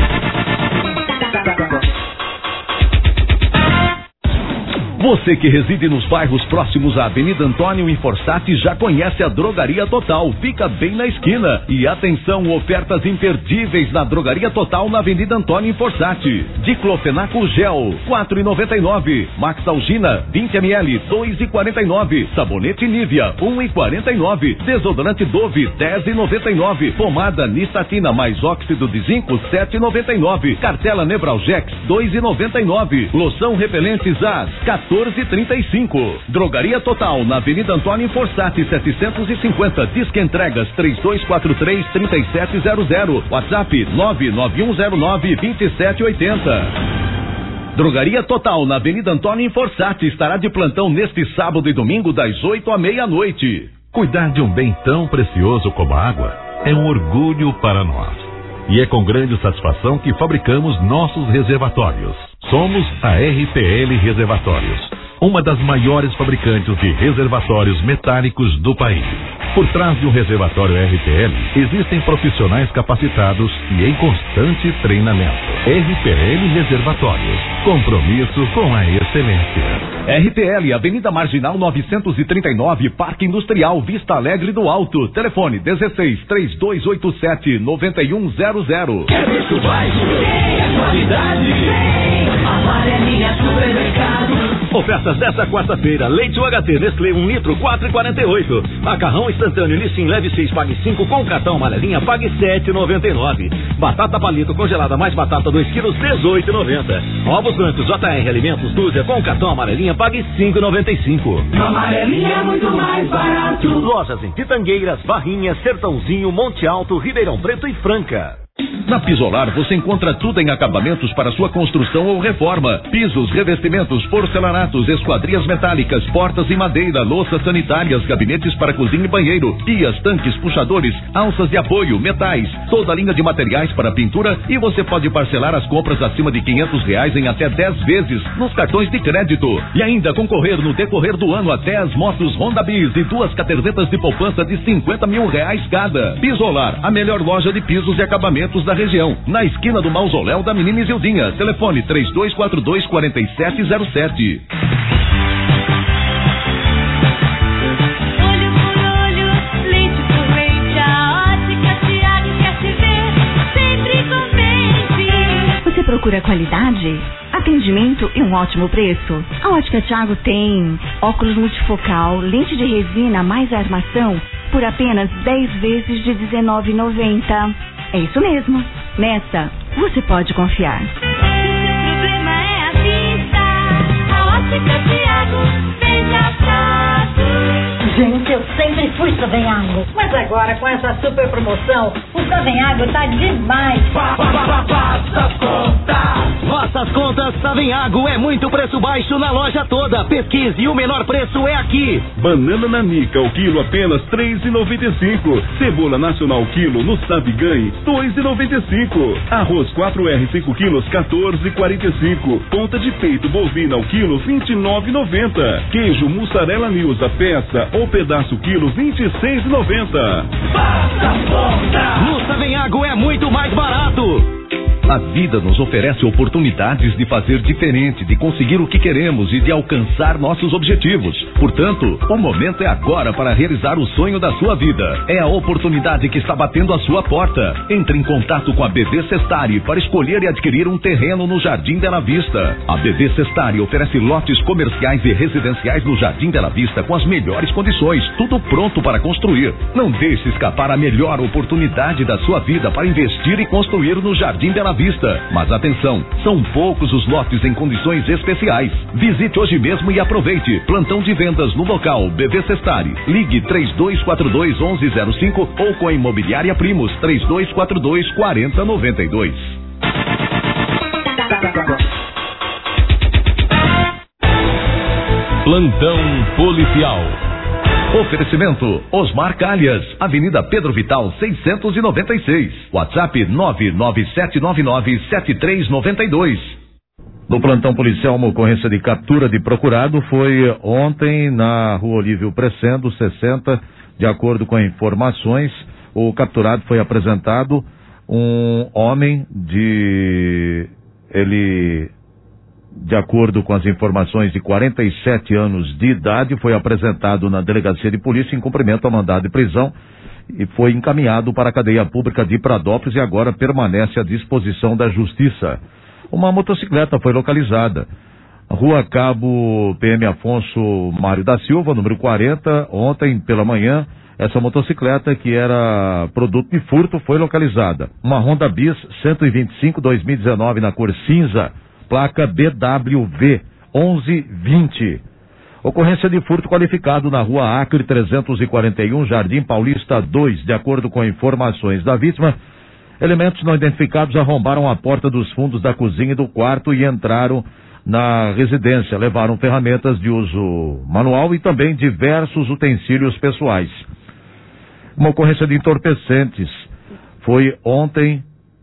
Você que reside nos bairros próximos à Avenida Antônio Inforsati já conhece a Drogaria Total. Fica bem na esquina. E atenção, ofertas imperdíveis na Drogaria Total na Avenida Antônio Inforsati. Diclofenaco Gel, quatro reais e noventa e nove centavos. Maxalgina, vinte mililitros, dois reais e quarenta e nove centavos. Sabonete Nivea, um real e quarenta e nove centavos. Desodorante Dove, dez reais e noventa e nove centavos. Pomada Nistatina mais óxido de zinco, sete reais e noventa e nove centavos. Cartela Nebralgex, dois reais e noventa e nove centavos. Loção repelente Zaz, quatorze reais e trinta e cinco centavos. Drogaria Total na Avenida Antônio Inforsati setecentos e cinquenta. Disque entregas três dois quatro três, três sete zero zero. WhatsApp nove nove um zero nove, dois sete oito zero. Drogaria Total na Avenida Antônio Inforsati estará de plantão neste sábado e domingo das oito à meia-noite. Cuidar de um bem tão precioso como a água é um orgulho para nós. E é com grande satisfação que fabricamos nossos reservatórios. Somos a R P L Reservatórios. uma das maiores fabricantes de reservatórios metálicos do país. Por trás de um reservatório R P L, existem profissionais capacitados e em constante treinamento. R P L Reservatórios. Compromisso com a excelência. R P L, Avenida Marginal novecentos e trinta e nove, Parque Industrial, Vista Alegre do Alto. Telefone dezesseis, três dois oito sete, nove um zero zero. Quer preço baixo? Tem a qualidade. Tem. Amarelinha Supermercado. Ofertas desta quarta-feira. Leite U H T Nestlé um litro, quatro e quarenta e oito. Macarrão instantâneo Nissin leve seis, pague cinco. Com cartão amarelinha, pague sete e noventa e nove. Batata palito congelada mais batata dois quilos, dezoito e noventa. Ovos brancos J R Alimentos dúzia com cartão amarelinha, pague cinco e noventa e cinco. Amarelinha é muito mais barato. Lojas em Pitangueiras, Barrinhas, Sertãozinho, Monte Alto, Ribeirão Preto e Franca. Na Pisolar você encontra tudo em acabamentos para sua construção ou reforma. Pisos, revestimentos, porcelanatos, esquadrias metálicas, portas em madeira, louças sanitárias, gabinetes para cozinha e banheiro, pias, tanques, puxadores, alças de apoio, metais, toda a linha de materiais para pintura, e você pode parcelar as compras acima de quinhentos reais em até dez vezes nos cartões de crédito. E ainda concorrer no decorrer do ano a dez motos Honda Bis e duas cadernetas de poupança de cinquenta mil reais cada. Pisolar, a melhor loja de pisos e acabamentos da região, na esquina do mausoléu da Menina Isildinha. Telefone três dois quatro dois, quatro sete zero sete. Olho por olho, leite por leite, a Ótica Thiago quer te ver sempre contente. Você procura qualidade, atendimento e um ótimo preço? A Ótica Thiago tem óculos multifocal, lente de resina mais armação por apenas dez vezes de dezenove reais e noventa centavos. É isso mesmo. Nessa, você pode confiar. Se o seu problema é a vista, a Ótica Thiago veja prato. Gente, eu sempre fui Savenhago, mas agora com essa super promoção, o Savenhago tá demais. Faça as contas. Faça as contas, Savenhago é muito preço baixo na loja toda. Pesquise e o menor preço é aqui. Banana nanica, o quilo apenas três reais e noventa e cinco centavos. Cebola nacional quilo no Saviganhe, dois reais e noventa e cinco centavos. Arroz quatro R cinco quilos, quatorze reais e quarenta e cinco centavos. Ponta de peito bovina ao quilo, vinte e nove reais e noventa centavos. Queijo mussarela News a peça ou pedaço quilo, vinte e seis reais e noventa centavos. Faça as contas. No Savenhago é muito mais barato. A vida nos oferece oportunidades de fazer diferente, de conseguir o que queremos e de alcançar nossos objetivos. Portanto, o momento é agora para realizar o sonho da sua vida. É a oportunidade que está batendo a sua porta. Entre em contato com a B V Sestari para escolher e adquirir um terreno no Jardim Bela Vista. A B V Sestari oferece lotes comerciais e residenciais no Jardim Bela Vista com as melhores condições, tudo pronto para construir. Não deixe escapar a melhor oportunidade da sua vida para investir e construir no Jardim Bela Vista. Mas atenção, são poucos os lotes em condições especiais. Visite hoje mesmo e aproveite. Plantão de vendas no local B V Sestari. Ligue três dois quatro dois, onze zero cinco ou com a Imobiliária Primos três dois quatro dois, quatro zero nove dois. Plantão policial. Oferecimento Osmar Calhas, Avenida Pedro Vital seiscentos e noventa e seis. WhatsApp nove nove sete nove nove sete três nove dois. No plantão policial, uma ocorrência de captura de procurado foi ontem na Rua Olívio Presendo, sessenta. De acordo com informações, o capturado foi apresentado um homem de... ele... De acordo com as informações, de quarenta e sete anos de idade, foi apresentado na delegacia de polícia em cumprimento ao mandado de prisão e foi encaminhado para a cadeia pública de Pradópolis e agora permanece à disposição da justiça. Uma motocicleta foi localizada. Rua Cabo P M Afonso Mário da Silva, número quarenta, ontem pela manhã. Essa motocicleta, que era produto de furto, foi localizada. Uma Honda Bis cento e vinte e cinco dois mil e dezenove na cor cinza, placa B W V onze vinte. Ocorrência de furto qualificado na Rua Acre trezentos e quarenta e um, Jardim Paulista dois. De acordo com informações da vítima, elementos não identificados arrombaram a porta dos fundos da cozinha e do quarto e entraram na residência. Levaram ferramentas de uso manual e também diversos utensílios pessoais. Uma ocorrência de entorpecentes foi ontem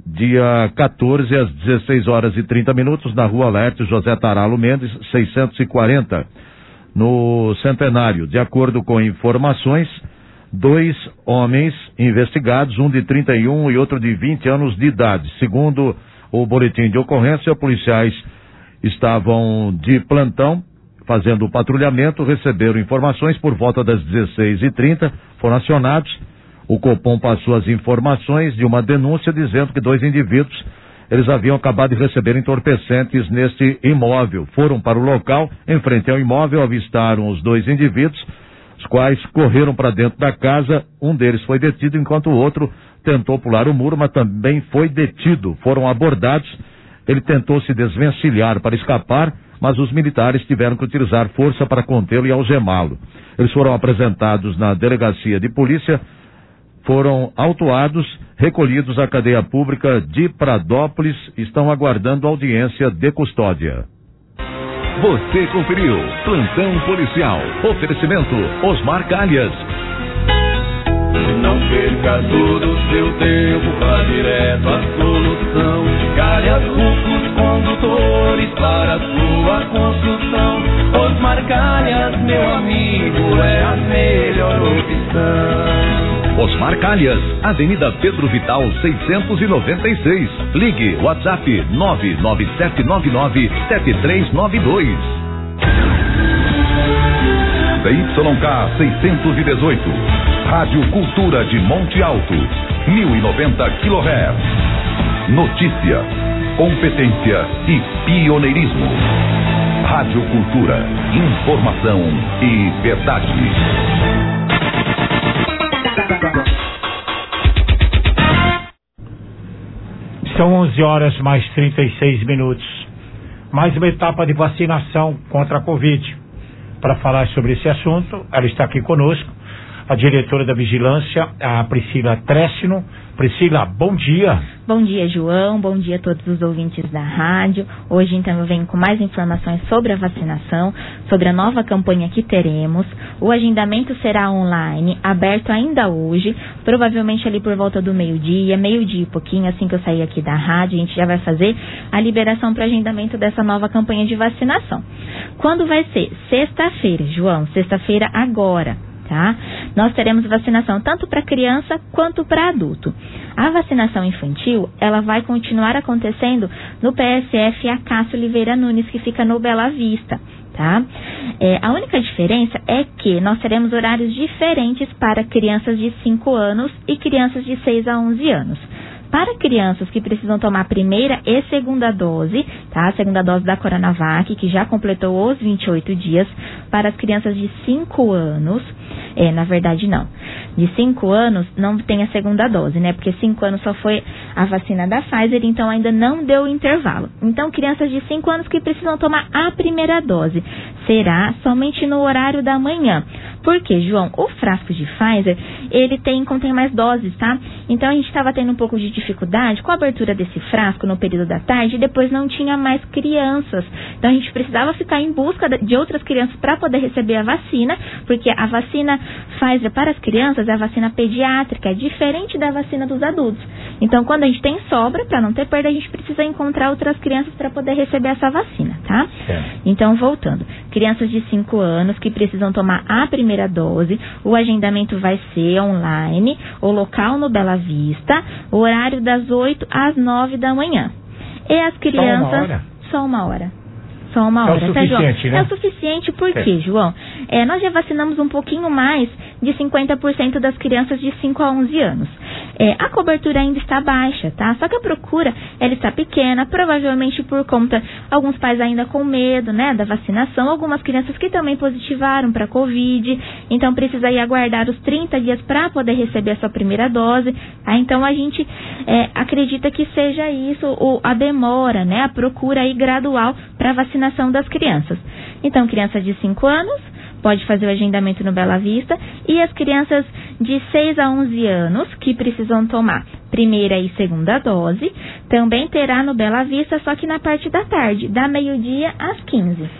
dia quatorze, às dezesseis horas e trinta minutos, na rua Laércio José Taralo Mendes, seiscentos e quarenta, no Centenário. De acordo com informações, dois homens investigados, um de trinta e um e outro de vinte anos de idade. Segundo o boletim de ocorrência, policiais estavam de plantão, fazendo o patrulhamento, receberam informações por volta das dezesseis e trinta, foram acionados. O Copom passou as informações de uma denúncia dizendo que dois indivíduos, eles haviam acabado de receber entorpecentes neste imóvel. Foram para o local, em frente ao imóvel, avistaram os dois indivíduos, os quais correram para dentro da casa. Um deles foi detido, enquanto o outro tentou pular o muro, mas também foi detido. Foram abordados, ele tentou se desvencilhar para escapar, mas os militares tiveram que utilizar força para contê-lo e algemá-lo. Eles foram apresentados na delegacia de polícia, foram autuados, recolhidos à cadeia pública de Pradópolis, estão aguardando audiência de custódia. Você conferiu Plantão Policial. Oferecimento Osmar Calhas. Não perca todo o seu tempo, vá direto à solução. Calhas Rufos Condutores para a sua construção. Osmar Calhas, meu amigo, é a melhor opção. Osmar Calhas, Avenida Pedro Vital, seiscentos e noventa e seis. Ligue WhatsApp nove nove sete nove nove sete três nove dois. C Y K seiscentos e dezoito. Rádio Cultura de Monte Alto, mil e noventa quilohertz. Notícia, competência e pioneirismo. Rádio Cultura, informação e verdade. São onze horas mais trinta e seis minutos. Mais uma etapa de vacinação contra a Covid. Para falar sobre esse assunto, ela está aqui conosco, a diretora da Vigilância, a Priscila Trécino. Priscila, bom dia. Bom dia, João. Bom dia a todos os ouvintes da rádio. Hoje, então, eu venho com mais informações sobre a vacinação, sobre a nova campanha que teremos. O agendamento será online, aberto ainda hoje, provavelmente ali por volta do meio-dia, meio-dia e pouquinho, assim que eu sair aqui da rádio, a gente já vai fazer a liberação para agendamento dessa nova campanha de vacinação. Quando vai ser? Sexta-feira, João. Sexta-feira agora. Tá? Nós teremos vacinação tanto para criança quanto para adulto. A vacinação infantil, ela vai continuar acontecendo no P S F Acácio Oliveira Nunes, que fica no Bela Vista, tá? É, a única diferença é que nós teremos horários diferentes para crianças de cinco anos e crianças de seis a onze anos. Para crianças que precisam tomar a primeira e segunda dose, tá? A segunda dose da Coronavac, que já completou os vinte e oito dias, para as crianças de cinco anos, é, na verdade não, de cinco anos não tem a segunda dose, né? Porque cinco anos só foi a vacina da Pfizer, então ainda não deu intervalo. Então, crianças de cinco anos que precisam tomar a primeira dose, será somente no horário da manhã. Por quê, João? O frasco de Pfizer, ele tem, contém mais doses, tá? Então, a gente estava tendo um pouco de dificuldade com a abertura desse frasco no período da tarde e depois não tinha mais crianças. Então, a gente precisava ficar em busca de outras crianças para poder receber a vacina, porque a vacina Pfizer para as crianças é a vacina pediátrica, é diferente da vacina dos adultos. Então, quando a gente tem sobra, para não ter perda, a gente precisa encontrar outras crianças para poder receber essa vacina, tá? É. Então, voltando. Crianças de cinco anos que precisam tomar a primeira dose, o agendamento vai ser online, o local no Bela Vista, o horário das oito às nove da manhã. E as crianças... Só uma hora? Só uma hora. Só uma hora, é o tá, João? Né? É o suficiente, por quê, é. João? É, nós já vacinamos um pouquinho mais de cinquenta por cento das crianças de cinco a onze anos. É, a cobertura ainda está baixa, tá? Só que a procura, ela está pequena, provavelmente por conta, alguns pais ainda com medo, né, da vacinação, algumas crianças que também positivaram para Covid, então precisa ir aguardar os trinta dias para poder receber a sua primeira dose, tá? Então a gente é, acredita que seja isso, o, a demora, né, a procura aí gradual para vacinação das crianças. Então, crianças de cinco anos, pode fazer o agendamento no Bela Vista, e as crianças de seis a onze anos, que precisam tomar primeira e segunda dose, também terá no Bela Vista, só que na parte da tarde, da meio-dia às quinze.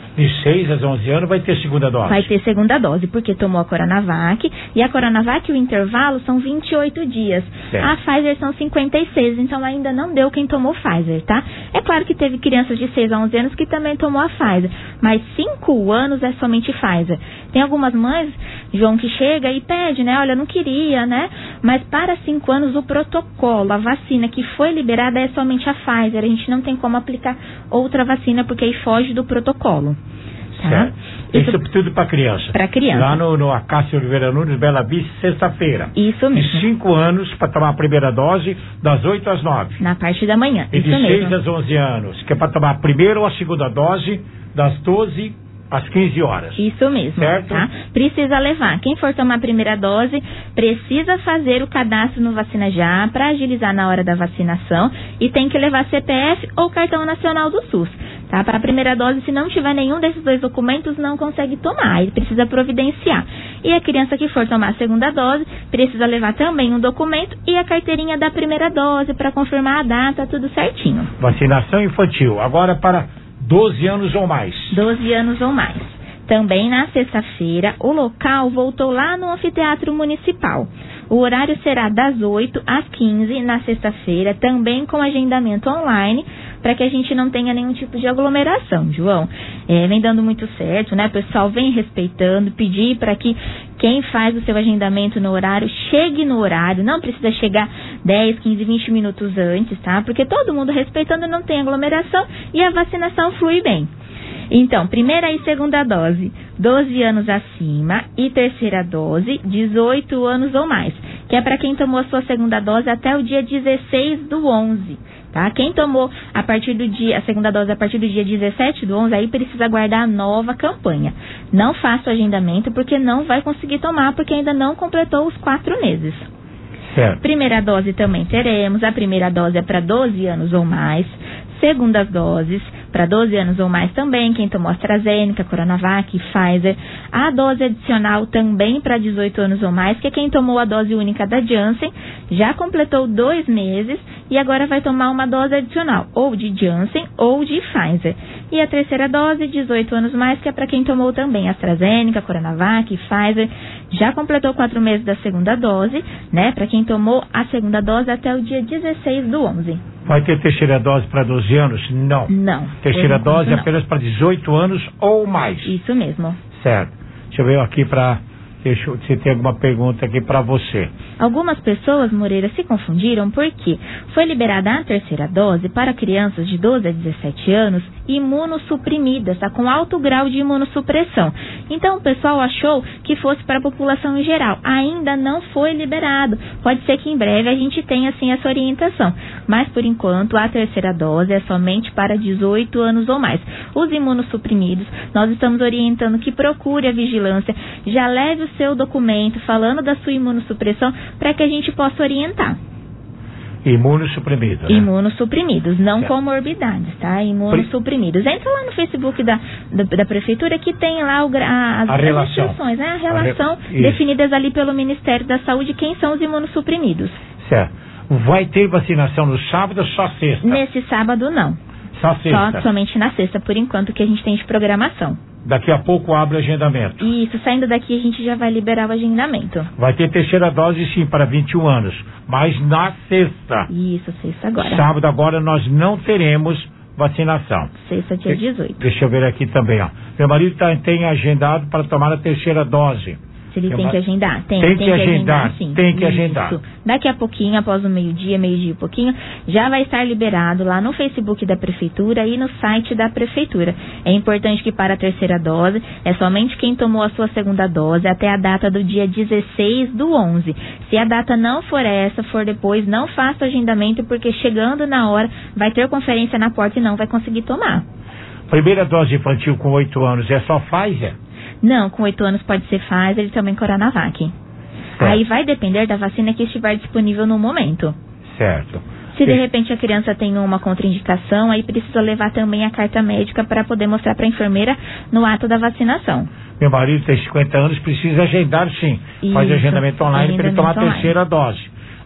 de seis a onze anos vai ter segunda dose? Vai ter segunda dose, porque tomou a Coronavac, e a Coronavac, o intervalo são vinte e oito dias. Certo. A Pfizer são cinquenta e seis, então ainda não deu quem tomou Pfizer, tá? É claro que teve crianças de seis a onze anos que também tomou a Pfizer, mas cinco anos é somente Pfizer. Tem algumas mães, João, que chega e pede, né? Olha, eu não queria, né? Mas para cinco anos o protocolo, a vacina que foi liberada é somente a Pfizer. A gente não tem como aplicar outra vacina porque aí foge do protocolo. Tá? Certo. Isso, Isso tudo para criança. Para criança. Lá no, no Acácio Oliveira Nunes, Bela Vista, sexta-feira. Isso mesmo. De cinco anos para tomar a primeira dose, das oito às nove. Na parte da manhã. E Isso de mesmo. seis às onze anos, que é para tomar a primeira ou a segunda dose, das doze às quinze horas. Isso mesmo, certo? Tá? Precisa levar. Quem for tomar a primeira dose, precisa fazer o cadastro no Vacina Já para agilizar na hora da vacinação e tem que levar C P F ou cartão nacional do SUS. Tá? Para a primeira dose, se não tiver nenhum desses dois documentos, não consegue tomar. Ele precisa providenciar. E a criança que for tomar a segunda dose, precisa levar também um documento e a carteirinha da primeira dose para confirmar a data, tudo certinho. Vacinação infantil. Agora para doze anos ou mais. doze anos ou mais. Também na sexta-feira, o local voltou lá no Anfiteatro Municipal. O horário será das oito às quinze na sexta-feira, também com agendamento online, para que a gente não tenha nenhum tipo de aglomeração, João. É, vem dando muito certo, né? O pessoal vem respeitando, pedir para que quem faz o seu agendamento no horário, chegue no horário, não precisa chegar dez, quinze, vinte minutos antes, tá? Porque todo mundo respeitando, não tem aglomeração e a vacinação flui bem. Então, primeira e segunda dose, doze anos acima, e terceira dose, dezoito anos ou mais, que é para quem tomou a sua segunda dose até o dia dezesseis do onze, tá? Quem tomou a partir do dia, a segunda dose a partir do dia dezessete do onze, aí precisa aguardar a nova campanha. Não faça o agendamento porque não vai conseguir tomar, porque ainda não completou os quatro meses. Certo. Primeira dose também teremos, a primeira dose é para doze anos ou mais, segundas doses para doze anos ou mais também, quem tomou AstraZeneca, Coronavac, Pfizer. A dose adicional também para dezoito anos ou mais, que é quem tomou a dose única da Janssen, já completou dois meses e agora vai tomar uma dose adicional, ou de Janssen ou de Pfizer. E a terceira dose, dezoito anos mais, que é para quem tomou também AstraZeneca, Coronavac, Pfizer, já completou quatro meses da segunda dose, né? Para quem tomou a segunda dose até o dia dezesseis do onze. Vai ter terceira dose para doze anos? Não. Não. Terceira dose não. Apenas para dezoito anos ou mais. Isso mesmo. Certo. Deixa eu ver aqui para... Deixa eu, se tem alguma pergunta aqui para você. Algumas pessoas, Moreira, se confundiram porque foi liberada a terceira dose para crianças de doze a dezessete anos imunossuprimidas, tá? Com alto grau de imunossupressão. Então o pessoal achou que fosse para a população em geral. Ainda não foi liberado. Pode ser que em breve a gente tenha assim essa orientação. Mas por enquanto a terceira dose é somente para dezoito anos ou mais. Os imunossuprimidos, nós estamos orientando que procure a vigilância, já leve o seu documento falando da sua imunossupressão para que a gente possa orientar. Imunossuprimidos, né? Imunossuprimidos, não comorbidades, tá? Imunossuprimidos. Entra lá no Facebook da, da, da Prefeitura que tem lá o, a, as, a as instruções, né? A relação a re... definidas ali pelo Ministério da Saúde, quem são os imunossuprimidos. Certo. Vai ter vacinação no sábado ou só sexta? Nesse sábado, não. Só sexta? Só, somente na sexta, por enquanto, que a gente tem de programação. Daqui a pouco abre o agendamento. Isso, saindo daqui a gente já vai liberar o agendamento. Vai ter terceira dose sim para vinte e um anos, mas na sexta. Isso, sexta agora. Sábado agora nós não teremos vacinação. Sexta, dia dezoito. Deixa eu ver aqui também, ó. Meu marido tá, tem agendado para tomar a terceira dose. Se ele tem que agendar, tem, tem, tem que, que agendar, agendar, sim. Tem que Isso. agendar. Daqui a pouquinho, após o meio-dia, meio-dia e pouquinho, já vai estar liberado lá no Facebook da Prefeitura e no site da Prefeitura. É importante que para a terceira dose, é somente quem tomou a sua segunda dose até a data do dia dezesseis do onze. Se a data não for essa, for depois, não faça o agendamento, porque chegando na hora, vai ter conferência na porta e não vai conseguir tomar. Primeira dose infantil com oito anos é só Pfizer? Não, com oito anos pode ser Pfizer e também Coronavac. Certo. Aí vai depender da vacina que estiver disponível no momento. Certo. Se de repente a criança tem uma contraindicação, aí precisa levar também a carta médica para poder mostrar para a enfermeira no ato da vacinação. Meu marido tem cinquenta anos, precisa agendar sim. Isso, faz agendamento online para ele tomar a online. terceira dose.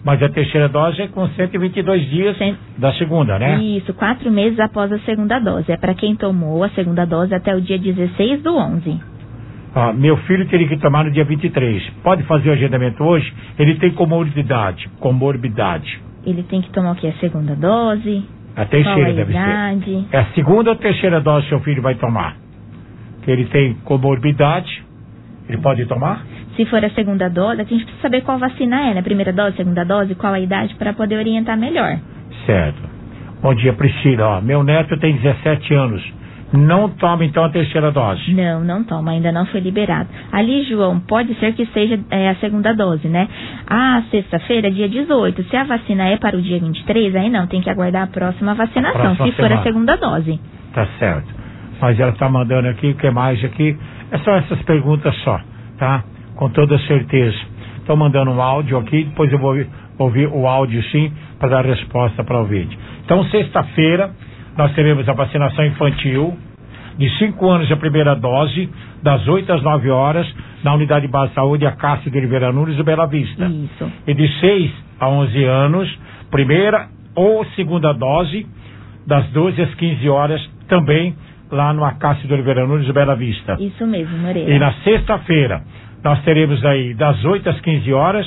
Mas a terceira dose é com cento e vinte e dois dias Cent... da segunda, né? Isso, quatro meses após a segunda dose. É para quem tomou a segunda dose até o dia dezesseis do onze. Ah, meu filho teria que tomar no dia vinte e três. Pode fazer o agendamento hoje? Ele tem comorbidade. Comorbidade. Ele tem que tomar o quê? A segunda dose? A terceira Qual a deve idade? ser. É a segunda ou terceira dose que seu filho vai tomar? Que ele tem comorbidade. Ele pode tomar? Se for a segunda dose, a gente precisa saber qual vacina é, né? Primeira dose, segunda dose, qual a idade, para poder orientar melhor. Certo. Bom dia, Priscila. Ó, meu neto tem dezessete anos. Não toma, então, a terceira dose? Não, não toma. Ainda não foi liberado. Ali, João, pode ser que seja é, a segunda dose, né? Ah, sexta-feira, dia dezoito. Se a vacina é para o dia vinte e três, aí não, tem que aguardar a próxima vacinação, a próxima se semana. For a segunda dose. Tá certo. Mas ela tá mandando aqui, o que mais aqui? É só essas perguntas só, tá? Com toda certeza. Estou mandando um áudio aqui, depois eu vou ouvir, ouvir o áudio sim, para dar resposta para o vídeo. Então, sexta-feira, nós teremos a vacinação infantil, de cinco anos a primeira dose, das oito às nove horas, na Unidade Básica de Saúde, a Cássio de Oliveira Nunes do Bela Vista. Isso. E de seis a onze anos, primeira ou segunda dose, das doze às quinze horas, também lá no Acácio de Oliveira Nunes do Bela Vista. Isso mesmo, Moreira. E na sexta-feira, nós teremos aí das oito às quinze horas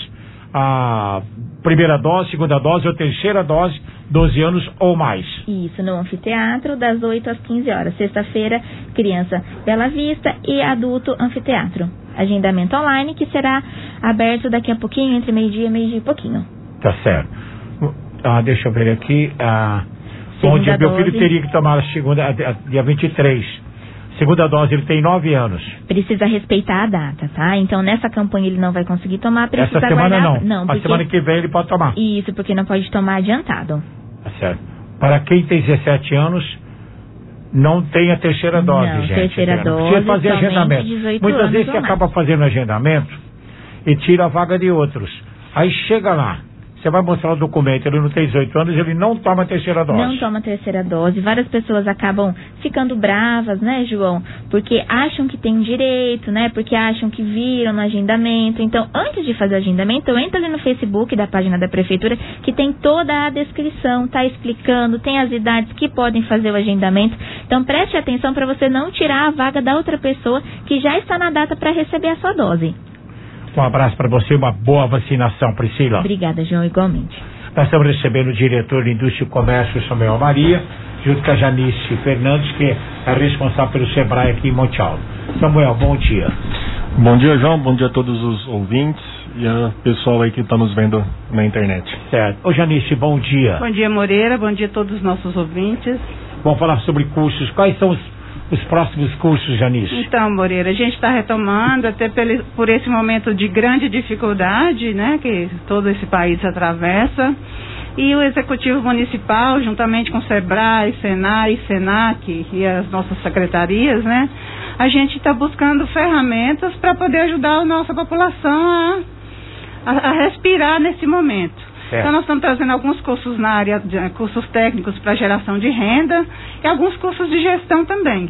a primeira dose, segunda dose ou terceira dose, doze anos ou mais. Isso, no anfiteatro, das oito às quinze horas. Sexta-feira, criança Bela Vista e adulto anfiteatro. Agendamento online que será aberto daqui a pouquinho, entre meio-dia e meio-dia e pouquinho. Tá certo. Ah, deixa eu ver aqui. Ah, onde meu filho teria que tomar a segunda, a, a, dia vinte e três. Segunda dose, ele tem nove anos. Precisa respeitar a data, tá? Então, nessa campanha ele não vai conseguir tomar, precisa Essa semana aguardar... não. não porque... A semana que vem ele pode tomar. Isso, porque não pode tomar adiantado. Tá certo. Para quem tem dezessete anos, não tem a terceira dose, não, gente. terceira dose, precisa fazer agendamento. Muitas vezes você acaba fazendo agendamento e tira a vaga de outros. Aí chega lá. Você vai mostrar o documento, ele não tem dezoito anos, ele não toma a terceira dose. Não toma a terceira dose. Várias pessoas acabam ficando bravas, né, João? Porque acham que tem direito, né? Porque acham que viram no agendamento. Então, antes de fazer o agendamento, entra ali no Facebook da página da Prefeitura, que tem toda a descrição, tá explicando, tem as idades que podem fazer o agendamento. Então, preste atenção para você não tirar a vaga da outra pessoa que já está na data para receber a sua dose. Um abraço para você, uma boa vacinação, Priscila. Obrigada, João, igualmente. Nós estamos recebendo o diretor de Indústria e Comércio, Samuel Maria, junto com a Janice Fernandes, que é responsável pelo Sebrae aqui em Monte Alto. Samuel, bom dia. Bom dia, João, bom dia a todos os ouvintes e a pessoal aí que está nos vendo na internet. Certo. Ô, Janice, bom dia. Bom dia, Moreira, bom dia a todos os nossos ouvintes. Vamos falar sobre cursos. Quais são os os próximos cursos, Janice? Então, Moreira, a gente está retomando, até pelo, por esse momento de grande dificuldade, né, que todo esse país atravessa, e o Executivo Municipal, juntamente com o Sebrae, Senai, Senac e as nossas secretarias, né, a gente está buscando ferramentas para poder ajudar a nossa população a, a, a respirar nesse momento. Certo. Então nós estamos trazendo alguns cursos na área, de, cursos técnicos para geração de renda e alguns cursos de gestão também.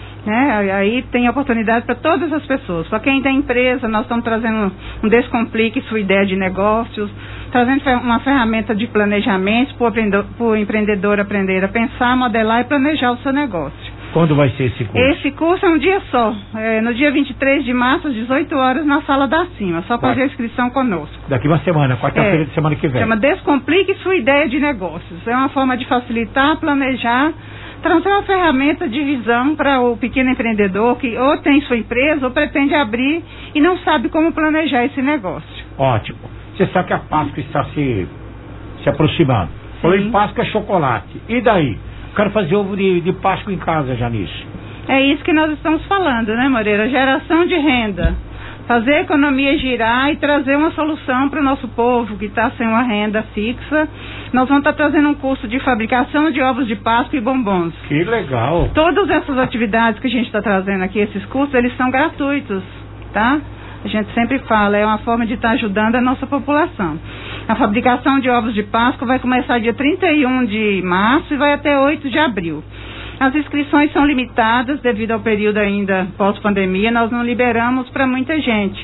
Né? Aí tem oportunidade para todas as pessoas. Para quem tem empresa, nós estamos trazendo um Descomplique Sua Ideia de Negócios, trazendo uma ferramenta de planejamento para o empreendedor aprender a pensar, modelar e planejar o seu negócio. Quando vai ser esse curso? Esse curso é um dia só, é no dia vinte e três de março, às dezoito horas, na sala da Cima, só fazer a inscrição conosco. Daqui uma semana, quarta-feira é, de semana que vem. Chama Descomplique Sua Ideia de Negócios. É uma forma de facilitar, planejar, trazer uma ferramenta de visão para o pequeno empreendedor que ou tem sua empresa ou pretende abrir e não sabe como planejar esse negócio. Ótimo. Você sabe que a Páscoa está se, se aproximando. Foi Páscoa é chocolate. E daí? Quero fazer ovo de, de Páscoa em casa, Janice. É isso que nós estamos falando, né, Moreira? Geração de renda. Fazer a economia girar e trazer uma solução para o nosso povo que está sem uma renda fixa. Nós vamos estar trazendo um curso de fabricação de ovos de Páscoa e bombons. Que legal! Todas essas atividades que a gente está trazendo aqui, esses cursos, eles são gratuitos, tá? A gente sempre fala, é uma forma de estar ajudando a nossa população. A fabricação de ovos de Páscoa vai começar dia trinta e um de março e vai até oito de abril. As inscrições são limitadas devido ao período ainda pós-pandemia, nós não liberamos para muita gente.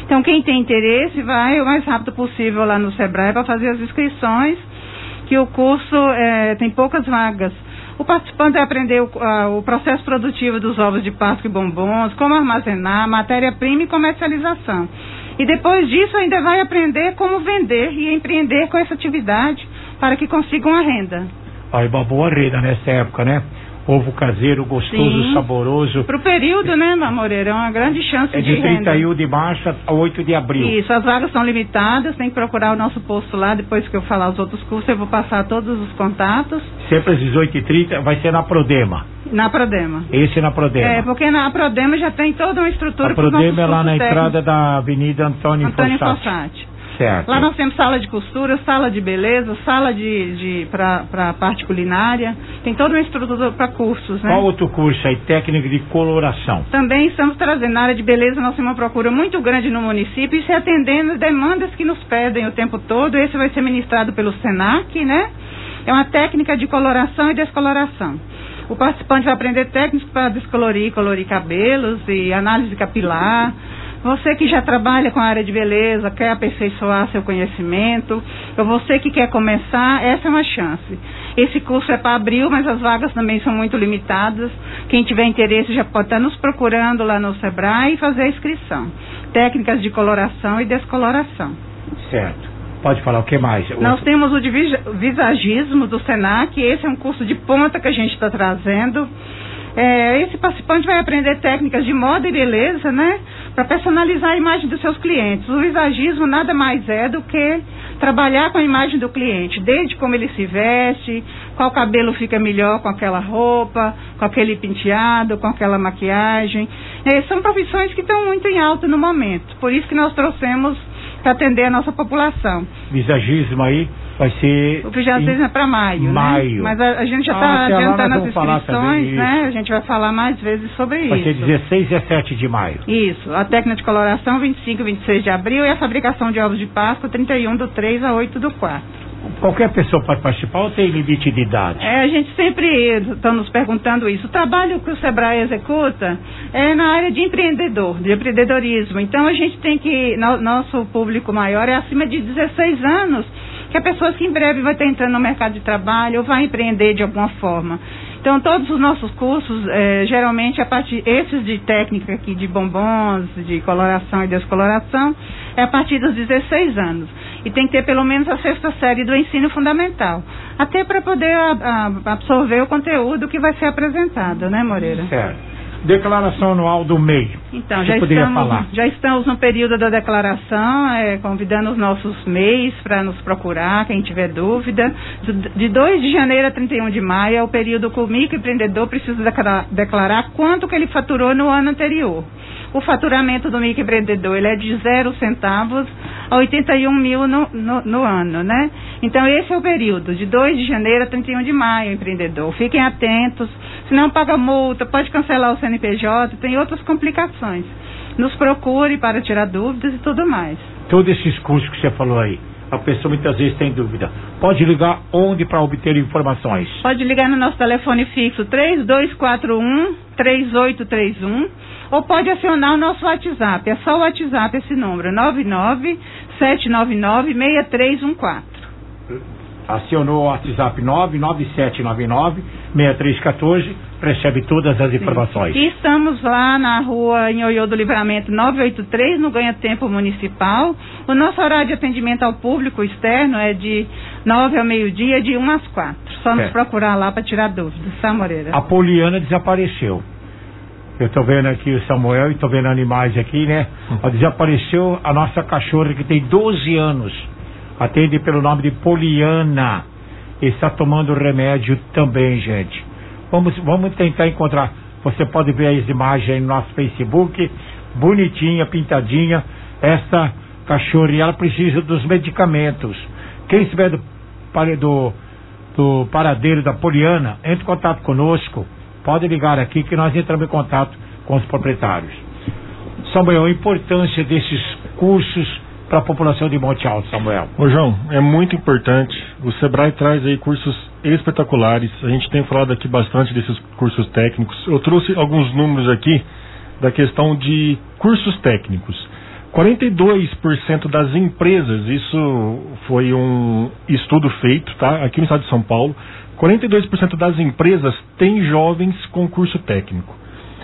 Então, quem tem interesse, vai o mais rápido possível lá no Sebrae para fazer as inscrições, que o curso é, tem poucas vagas. O participante vai aprender o, a, o processo produtivo dos ovos de Páscoa e bombons, como armazenar, matéria-prima e comercialização. E depois disso ainda vai aprender como vender e empreender com essa atividade para que consigam a renda. Olha, uma boa renda nessa época, né? Ovo caseiro, gostoso, Sim. saboroso. Para o período, né, Moreira? É uma grande chance é de, de renda. trinta e um de março a oito de abril. Isso, as vagas são limitadas, tem que procurar o nosso posto lá. Depois que eu falar os outros cursos, eu vou passar todos os contatos. Sempre às dezoito e trinta, vai ser na Prodema. Na Prodema. Esse na Prodema. É, porque na Prodema já tem toda uma estrutura. A Prodema é lá na técnicos. entrada da Avenida Antônio, Antônio Fossati. Fossati. Certo. Lá nós temos sala de costura, sala de beleza, sala de, de para a parte culinária. Tem toda uma estrutura para cursos, né? Qual outro curso aí? Técnica de coloração. Também estamos trazendo na área de beleza, nós temos uma procura muito grande no município e se atendendo demandas que nos pedem o tempo todo. Esse vai ser ministrado pelo SENAC, né? É uma técnica de coloração e descoloração. O participante vai aprender técnicas para descolorir, colorir cabelos e análise capilar. Você que já trabalha com a área de beleza, quer aperfeiçoar seu conhecimento, ou você que quer começar, essa é uma chance. Esse curso é para abril, mas as vagas também são muito limitadas. Quem tiver interesse já pode estar nos procurando lá no Sebrae e fazer a inscrição. Técnicas de coloração e descoloração. Certo. Pode falar o que mais? Nós temos o de visagismo do SENAC, esse é um curso de ponta que a gente está trazendo. É, esse participante vai aprender técnicas de moda e beleza, né? Para personalizar a imagem dos seus clientes. O visagismo nada mais é do que trabalhar com a imagem do cliente, desde como ele se veste, qual cabelo fica melhor com aquela roupa, com aquele penteado, com aquela maquiagem. É, são profissões que estão muito em alta no momento, por isso que nós trouxemos para atender a nossa população. Visagismo aí vai ser... O visagismo é para maio, maio, né? Mas a, a gente já está ah, adiantando as inscrições, né? A gente vai falar mais vezes sobre vai isso. Vai ser dezesseis e dezessete de maio. Isso. A técnica de coloração, vinte e cinco e vinte e seis de abril, e a fabricação de ovos de Páscoa, trinta e um do três a oito do quatro. Qualquer pessoa pode participar ou tem limite de idade? É, a gente sempre está nos perguntando isso. O trabalho que o Sebrae executa é na área de empreendedor, de empreendedorismo. Então a gente tem que, no, nosso público maior é acima de dezesseis anos, que é pessoas que em breve vai estar entrando no mercado de trabalho ou vai empreender de alguma forma. Então, todos os nossos cursos, eh, geralmente, a partir, esses de técnica aqui, de bombons, de coloração e descoloração, é a partir dos dezesseis anos. E tem que ter pelo menos a sexta série do ensino fundamental, até para poder a, a, absorver o conteúdo que vai ser apresentado, né, Moreira? Certo. Declaração anual do M E I. Então, já estamos, já estamos no período da declaração, é, convidando os nossos M E Is para nos procurar, quem tiver dúvida. De dois de janeiro a trinta e um de maio é o período que o microempreendedor precisa declarar, declarar quanto que ele faturou no ano anterior. O faturamento do microempreendedor ele é de zero centavos a oitenta e um mil no, no, no ano, né? Então, esse é o período, de dois de janeiro a trinta e um de maio, empreendedor. Fiquem atentos, se não paga multa, pode cancelar o C N P J, tem outras complicações. Nos procure para tirar dúvidas e tudo mais. Todos esses cursos que você falou aí, a pessoa muitas vezes tem dúvida. Pode ligar onde para obter informações? Pode ligar no nosso telefone fixo três dois quatro um, três oito três um ou pode acionar o nosso WhatsApp. É só o WhatsApp esse número, nove nove sete nove nove seis três um quatro. Acionou o WhatsApp nove nove sete nove nove seis três um quatro, recebe todas as informações. E estamos lá na rua Inhoiô do Livramento nove oito três, no Ganha Tempo Municipal. O nosso horário de atendimento ao público externo é de nove ao meio-dia, de um às quatro. Só nos é. procurar lá para tirar dúvidas, tá, Moreira? A Poliana desapareceu. Eu estou vendo aqui o Samuel e estou vendo animais aqui, né? Uhum. Desapareceu a nossa cachorra que tem doze anos. Atende pelo nome de Poliana. Está tomando remédio também, gente. Vamos, vamos tentar encontrar. Você pode ver as imagens aí no nosso Facebook. Bonitinha, pintadinha. Essa cachorra, ela precisa dos medicamentos. Quem estiver do, do, do paradeiro da Poliana, entre em contato conosco. Pode ligar aqui que nós entramos em contato com os proprietários. Samuel, a importância desses cursos para a população de Monte Alto, Samuel. Ô João, é muito importante. O Sebrae traz aí cursos espetaculares. A gente tem falado aqui bastante desses cursos técnicos. Eu trouxe alguns números aqui da questão de cursos técnicos. quarenta e dois por cento das empresas, isso foi um estudo feito, tá? Aqui no estado de São Paulo, quarenta e dois por cento das empresas têm jovens com curso técnico.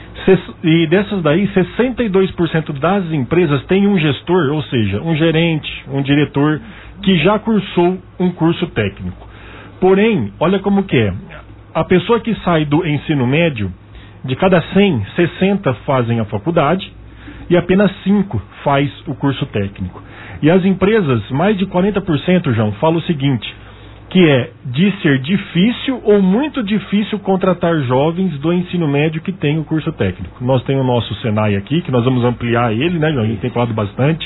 E dessas daí, sessenta e dois por cento das empresas têm um gestor, ou seja, um gerente, um diretor, que já cursou um curso técnico. Porém, olha como que é. A pessoa que sai do ensino médio, de cada cem, sessenta fazem a faculdade e apenas cinco faz o curso técnico. E as empresas, mais de quarenta por cento, João, falam o seguinte, que é de ser difícil ou muito difícil contratar jovens do ensino médio que tem o curso técnico. Nós temos o nosso Senai aqui, que nós vamos ampliar ele, né, João? A gente tem falado bastante.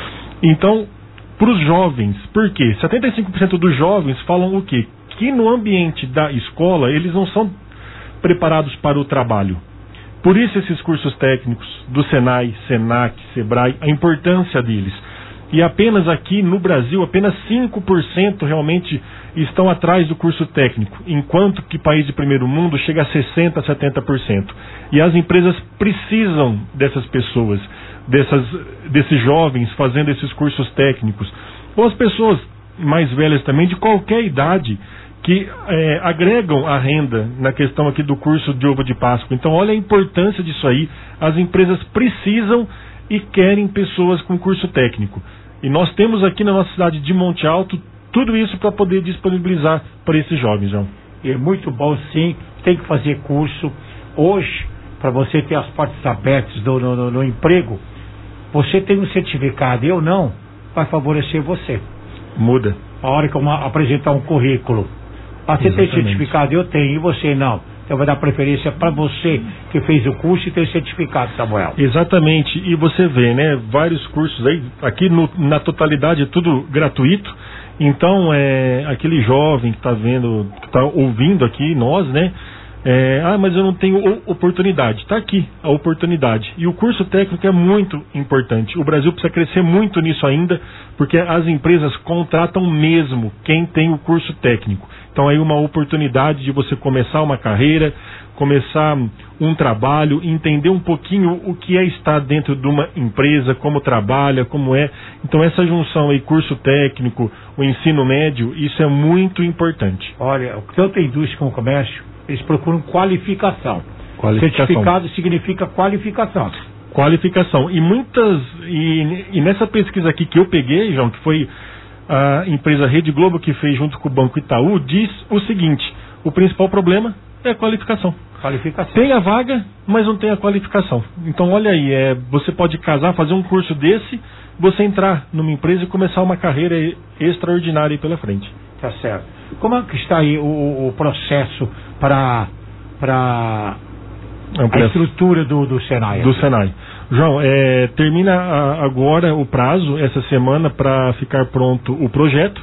Então, para os jovens, por quê? setenta e cinco por cento dos jovens falam o quê? Que no ambiente da escola eles não são preparados para o trabalho. Por isso esses cursos técnicos do Senai, Senac, Sebrae, a importância deles. E apenas aqui no Brasil, apenas cinco por cento realmente estão atrás do curso técnico, enquanto que país de primeiro mundo chega a sessenta por cento, setenta por cento. E as empresas precisam dessas pessoas, dessas, desses jovens fazendo esses cursos técnicos. Ou as pessoas mais velhas também, de qualquer idade, que é, agregam a renda na questão aqui do curso de ovo de Páscoa. Então olha a importância disso aí. As empresas precisam e querem pessoas com curso técnico. E nós temos aqui na nossa cidade de Monte Alto tudo isso para poder disponibilizar para esses jovens, João. E é muito bom, sim, tem que fazer curso. Hoje, para você ter as portas abertas do, no, no, no emprego, você tem um certificado, eu não, vai favorecer você. Muda. A hora que eu apresentar um currículo, ah, você tem certificado, eu tenho, e você não. Então vai dar preferência para você que fez o curso e tem certificado, Samuel. Exatamente, e você vê, né, vários cursos aí, aqui no, na totalidade é tudo gratuito. Então, é, aquele jovem que está vendo, que está ouvindo aqui, nós, né, é, ah, mas eu não tenho oportunidade. Está aqui a oportunidade. E o curso técnico é muito importante. O Brasil precisa crescer muito nisso ainda, porque as empresas contratam mesmo quem tem o curso técnico. Então aí uma oportunidade de você começar uma carreira, começar um trabalho, entender um pouquinho o que é estar dentro de uma empresa, como trabalha, como é. Então essa junção aí, curso técnico, o ensino médio, isso é muito importante. Olha, tanto a indústria como o comércio, eles procuram qualificação. Qualificação. Certificado significa qualificação. Qualificação. E muitas, e, e nessa pesquisa aqui que eu peguei, João, que foi a empresa Rede Globo que fez junto com o Banco Itaú, diz o seguinte: o principal problema é a qualificação. Qualificação. Tem a vaga, mas não tem a qualificação. Então olha aí, é, você pode casar, fazer um curso desse, você entrar numa empresa e começar uma carreira extraordinária aí pela frente. Tá certo. Como é que está aí o, o processo para para a estrutura do, do Senai? Do Senai. João, é, termina a, agora o prazo, essa semana, para ficar pronto o projeto.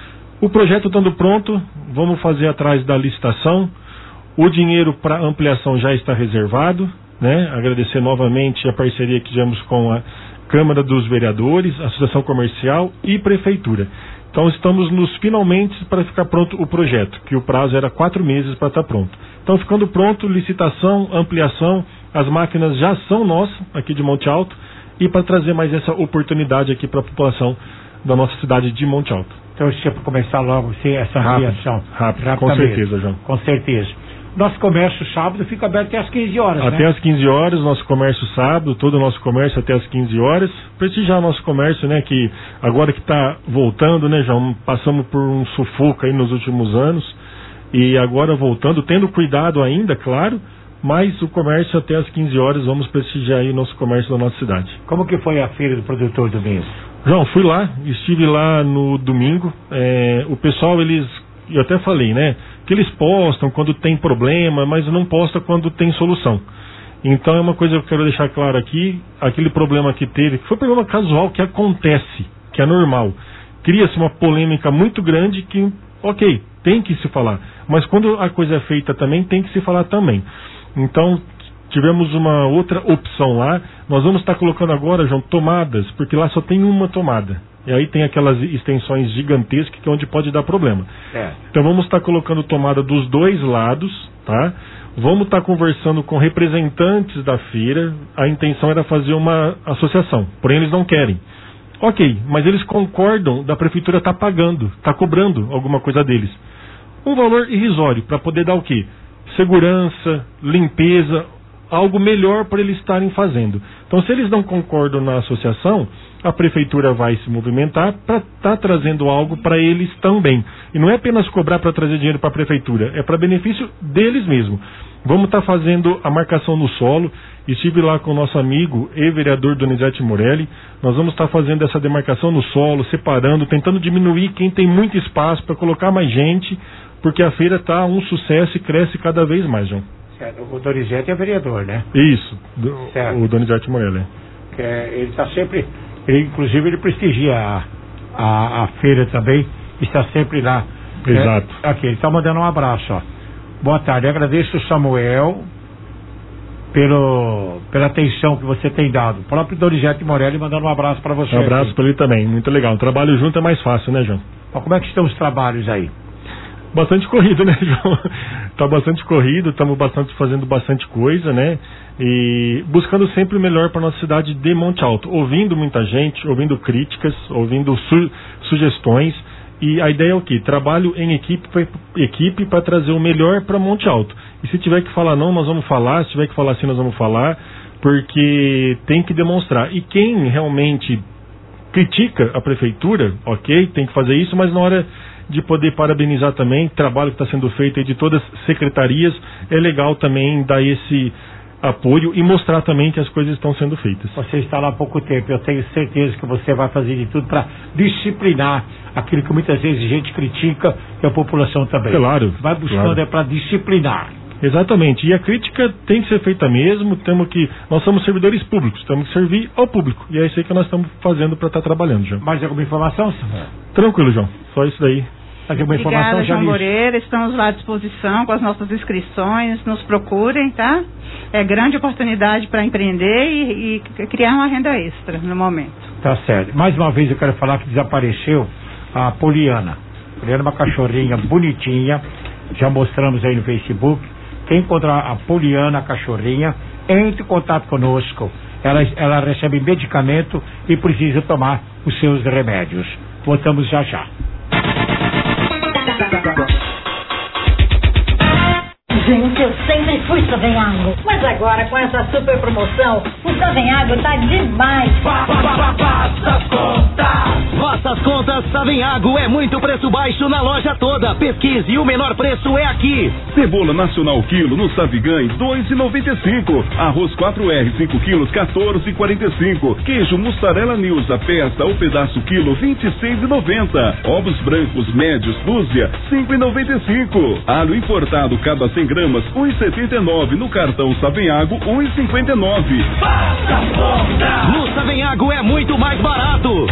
O projeto estando pronto, vamos fazer atrás da licitação. O dinheiro para ampliação já está reservado, né? Agradecer novamente a parceria que tivemos com a Câmara dos Vereadores, Associação Comercial e Prefeitura. Então estamos nos finalmente para ficar pronto o projeto, que o prazo era quatro meses para estar pronto. Então ficando pronto, licitação, ampliação, as máquinas já são nossas, aqui de Monte Alto, e para trazer mais essa oportunidade aqui para a população da nossa cidade de Monte Alto. Então isso é para começar logo ser essa rápido, ampliação. Rápido, com certeza, João. Com certeza. Nosso comércio sábado fica aberto até às quinze horas, Até né? às quinze horas, nosso comércio sábado, todo o nosso comércio até às quinze horas. Prestigiar nosso comércio, né, que agora que está voltando, né, João, passamos por um sufoco aí nos últimos anos, e agora voltando, tendo cuidado ainda, claro, mas o comércio até às quinze horas, vamos prestigiar aí nosso comércio da nossa cidade. Como que foi a feira do produtor domingo? João, fui lá, estive lá no domingo, é, o pessoal, eles, eu até falei, né, que eles postam quando tem problema, mas não posta quando tem solução. Então é uma coisa que eu quero deixar claro aqui, aquele problema que teve, que foi um problema casual que acontece, que é normal. Cria-se uma polêmica muito grande que, ok, tem que se falar, mas quando a coisa é feita também, tem que se falar também. Então tivemos uma outra opção lá, nós vamos estar colocando agora, João, tomadas, porque lá só tem uma tomada. E aí tem aquelas extensões gigantescas que é onde pode dar problema. É. Então vamos estar colocando tomada dos dois lados, tá? Vamos estar conversando com representantes da feira. A intenção era fazer uma associação, porém eles não querem. Ok, mas eles concordam da prefeitura estar pagando, estar cobrando alguma coisa deles. Um valor irrisório para poder dar o quê? Segurança, limpeza, algo melhor para eles estarem fazendo. Então, se eles não concordam na associação, a prefeitura vai se movimentar para estar tá trazendo algo para eles também. E não é apenas cobrar para trazer dinheiro para a prefeitura, é para benefício deles mesmos. Vamos estar tá fazendo a marcação no solo. Estive lá com o nosso amigo e vereador Donizete Morelli. Nós vamos estar tá fazendo essa demarcação no solo, separando, tentando diminuir quem tem muito espaço para colocar mais gente, porque a feira está um sucesso e cresce cada vez mais, João. Certo. O Donizete é vereador, né? Isso, do, o Donizete Morelli. Que é, ele está sempre, ele, inclusive ele prestigia a, a, a feira também, está sempre lá. Exato. É, aqui, ele está mandando um abraço, ó. Boa tarde, agradeço o Samuel pelo, pela atenção que você tem dado. O próprio Donizete Morelli mandando um abraço para você. Um abraço para ele também, muito legal. O trabalho junto é mais fácil, né, João? Mas como é que estão os trabalhos aí? Bastante corrido, né, João? Tá bastante corrido, estamos bastante fazendo bastante coisa, né? E buscando sempre o melhor para nossa cidade de Monte Alto, ouvindo muita gente, ouvindo críticas, ouvindo su sugestões. E a ideia é o quê? Trabalho em equipe para equipe para trazer o melhor para Monte Alto. E se tiver que falar não, nós vamos falar. Se tiver que falar sim, nós vamos falar, porque tem que demonstrar. E quem realmente critica a prefeitura, ok, tem que fazer isso, mas na hora de poder parabenizar também o trabalho que está sendo feito aí de todas as secretarias, é legal também dar esse apoio e mostrar também que as coisas estão sendo feitas. Você está lá há pouco tempo, eu tenho certeza que você vai fazer de tudo para disciplinar aquilo que muitas vezes a gente critica e a população também. Claro. Vai buscando claro. é para disciplinar. Exatamente, e a crítica tem que ser feita mesmo, temos que, nós somos servidores públicos, temos que servir ao público, e é isso aí que nós estamos fazendo para estar tá trabalhando, João. Mais alguma informação, Samuel? Tranquilo, João, só isso daí. Alguma Obrigada, informação, João Moreira, estamos lá à disposição com as nossas inscrições, nos procurem, tá? É grande oportunidade para empreender e, e criar uma renda extra no momento. Tá certo. Mais uma vez eu quero falar que desapareceu a Poliana. Poliana é uma cachorrinha bonitinha, já mostramos aí no Facebook. Quem encontrar a Poliana, a cachorrinha, entre em contato conosco. Ela, ela recebe medicamento e precisa tomar os seus remédios. Voltamos já já. Gente, eu sempre fui Savenhago, mas agora com essa super promoção, o Savenhago tá demais. Faça as contas! Faça as contas, Savenhago é muito preço baixo na loja toda. Pesquise e o menor preço é aqui. Cebola nacional quilo no Savigãe dois e noventa e cinco. Arroz quatro R cinco quilos quatorze e quarenta e cinco. Queijo mussarela News a peça ou pedaço quilo vinte e seis e noventa. Ovos brancos médios dúzia cinco e noventa e cinco. Alho importado cada cem gramas um e setenta e nove. No cartão Savenhago um e cinquenta e nove. Faça as contas! No Savenhago é muito mais barato.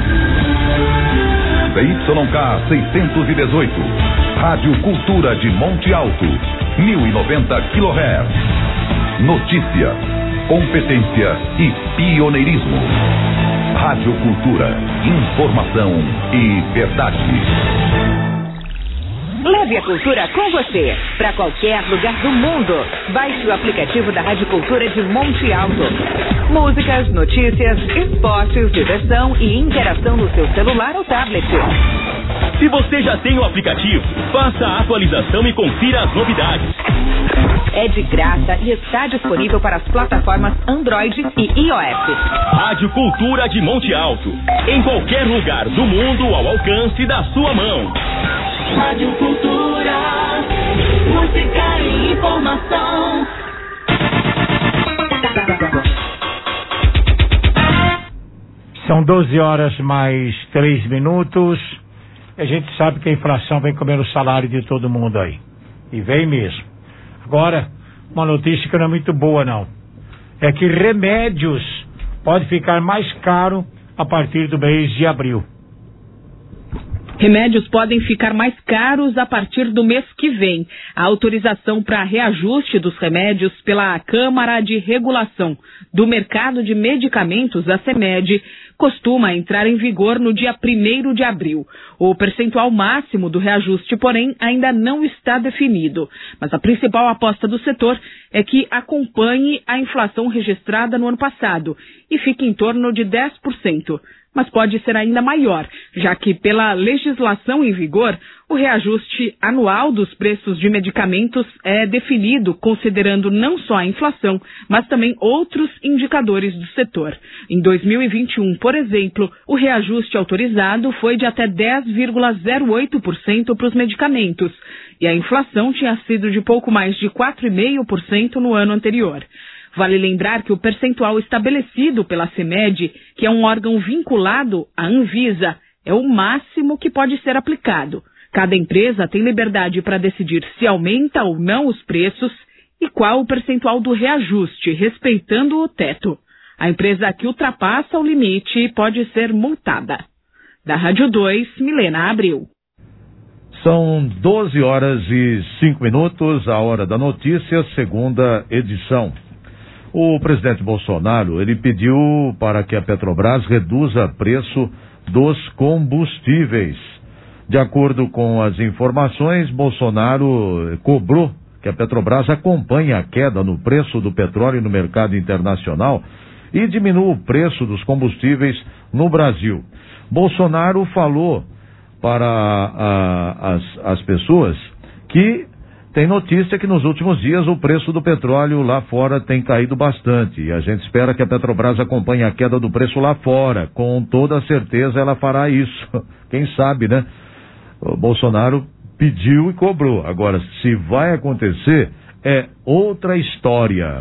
C Y K seiscentos e dezoito, Rádio Cultura de Monte Alto, mil e noventa quilohertz. Notícia, competência e pioneirismo. Rádio Cultura, informação e verdade. Leve a cultura com você, para qualquer lugar do mundo. Baixe o aplicativo da Rádio Cultura de Monte Alto. Músicas, notícias, esportes, diversão e interação no seu celular ou tablet. Se você já tem o aplicativo, faça a atualização e confira as novidades. É de graça e está disponível para as plataformas Android e iOS. Rádio Cultura de Monte Alto. Em qualquer lugar do mundo ao alcance da sua mão. Rádio Cultura, música e informação. São doze horas mais três minutos. A gente sabe que a inflação vem comendo o salário de todo mundo aí. E vem mesmo. Agora, uma notícia que não é muito boa não. É que remédios pode ficar mais caro a partir do mês de abril. Remédios podem ficar mais caros a partir do mês que vem. A autorização para reajuste dos remédios pela Câmara de Regulação do Mercado de Medicamentos, a CEMED, costuma entrar em vigor no dia primeiro de abril. O percentual máximo do reajuste, porém, ainda não está definido. Mas a principal aposta do setor é que acompanhe a inflação registrada no ano passado e fique em torno de dez por cento. Mas pode ser ainda maior, já que pela legislação em vigor, o reajuste anual dos preços de medicamentos é definido considerando não só a inflação, mas também outros indicadores do setor. Em dois mil e vinte e um, por exemplo, o reajuste autorizado foi de até dez vírgula zero oito por cento para os medicamentos, e a inflação tinha sido de pouco mais de quatro vírgula cinco por cento no ano anterior. Vale lembrar que o percentual estabelecido pela CEMED, que é um órgão vinculado à Anvisa, é o máximo que pode ser aplicado. Cada empresa tem liberdade para decidir se aumenta ou não os preços e qual o percentual do reajuste, respeitando o teto. A empresa que ultrapassa o limite pode ser multada. Da Rádio dois, Milena Abreu. São doze horas e cinco minutos, a hora da notícia, segunda edição. O presidente Bolsonaro, ele pediu para que a Petrobras reduza preço dos combustíveis. De acordo com as informações, Bolsonaro cobrou que a Petrobras acompanhe a queda no preço do petróleo no mercado internacional e diminua o preço dos combustíveis no Brasil. Bolsonaro falou para a, as, as pessoas que tem notícia que nos últimos dias o preço do petróleo lá fora tem caído bastante e a gente espera que a Petrobras acompanhe a queda do preço lá fora. Com toda certeza ela fará isso. Quem sabe, né? O Bolsonaro pediu e cobrou. Agora, se vai acontecer, é outra história.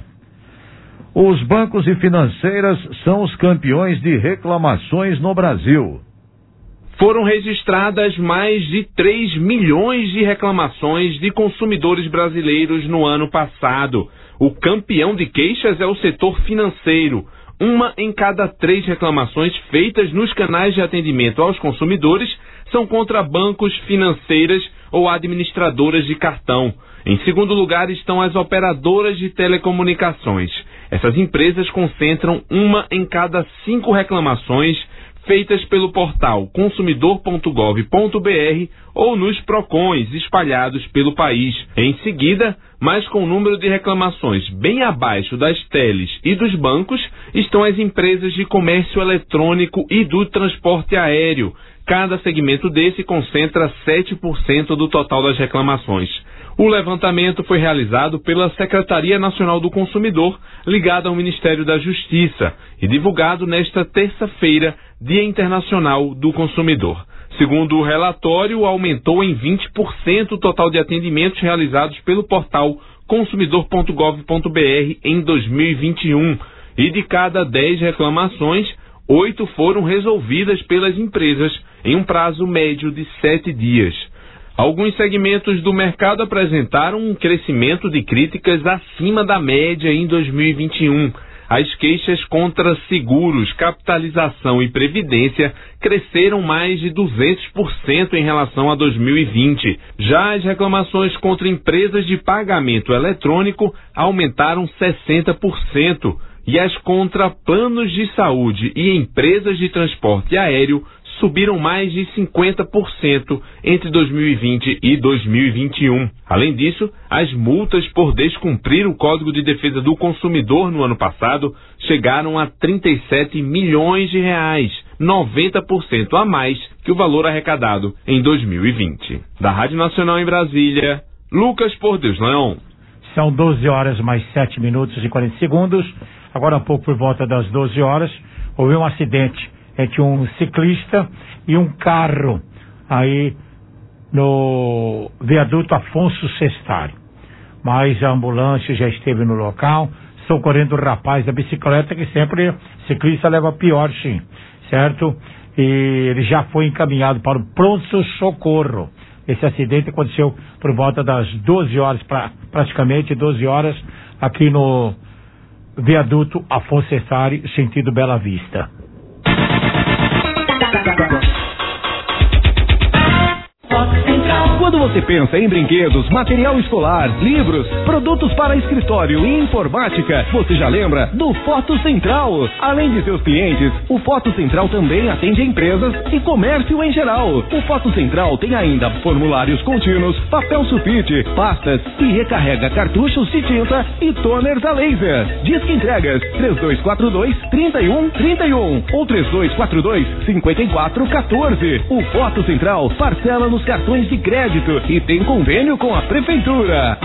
Os bancos e financeiras são os campeões de reclamações no Brasil. Foram registradas mais de três milhões de reclamações de consumidores brasileiros no ano passado. O campeão de queixas é o setor financeiro. Uma em cada três reclamações feitas nos canais de atendimento aos consumidores são contra bancos, financeiras ou administradoras de cartão. Em segundo lugar estão as operadoras de telecomunicações. Essas empresas concentram uma em cada cinco reclamações feitas pelo portal consumidor ponto gov ponto br ou nos PROCONs espalhados pelo país. Em seguida, mas com o número de reclamações bem abaixo das teles e dos bancos, estão as empresas de comércio eletrônico e do transporte aéreo. Cada segmento desse concentra sete por cento do total das reclamações. O levantamento foi realizado pela Secretaria Nacional do Consumidor, ligada ao Ministério da Justiça, e divulgado nesta terça-feira, Dia Internacional do Consumidor. Segundo o relatório, aumentou em vinte por cento o total de atendimentos realizados pelo portal consumidor ponto gov ponto br em dois mil e vinte e um, e de cada dez reclamações, oito foram resolvidas pelas empresas em um prazo médio de sete dias. Alguns segmentos do mercado apresentaram um crescimento de críticas acima da média em dois mil e vinte e um. As queixas contra seguros, capitalização e previdência cresceram mais de duzentos por cento em relação a dois mil e vinte. Já as reclamações contra empresas de pagamento eletrônico aumentaram sessenta por cento e as contra planos de saúde e empresas de transporte aéreo subiram mais de cinquenta por cento entre dois mil e vinte e dois mil e vinte e um. Além disso, as multas por descumprir o Código de Defesa do Consumidor no ano passado chegaram a trinta e sete milhões de reais, noventa por cento a mais que o valor arrecadado em dois mil e vinte. Da Rádio Nacional em Brasília, Lucas Por Deus Leão. São doze horas mais sete minutos e quarenta segundos. Agora, um pouco por volta das doze horas, houve um acidente entre um ciclista e um carro aí no viaduto Afonso Sestari. Mas a ambulância já esteve no local, socorrendo o rapaz da bicicleta, que sempre ciclista leva pior, sim, certo? E ele já foi encaminhado para o pronto-socorro. Esse acidente aconteceu por volta das doze horas, pra, praticamente doze horas, aqui no viaduto Afonso Sestari, sentido Bela Vista. Quando você pensa em brinquedos, material escolar, livros, produtos para escritório e informática, você já lembra do Foto Central. Além de seus clientes, o Foto Central também atende empresas e comércio em geral. O Foto Central tem ainda formulários contínuos, papel sulfite, pastas e recarrega cartuchos de tinta e toners a laser. Disque entregas três dois quatro dois, três um três um ou três dois quatro dois, cinco quatro um quatro. O Foto Central parcela nos cartões de crédito e tem convênio com a Prefeitura.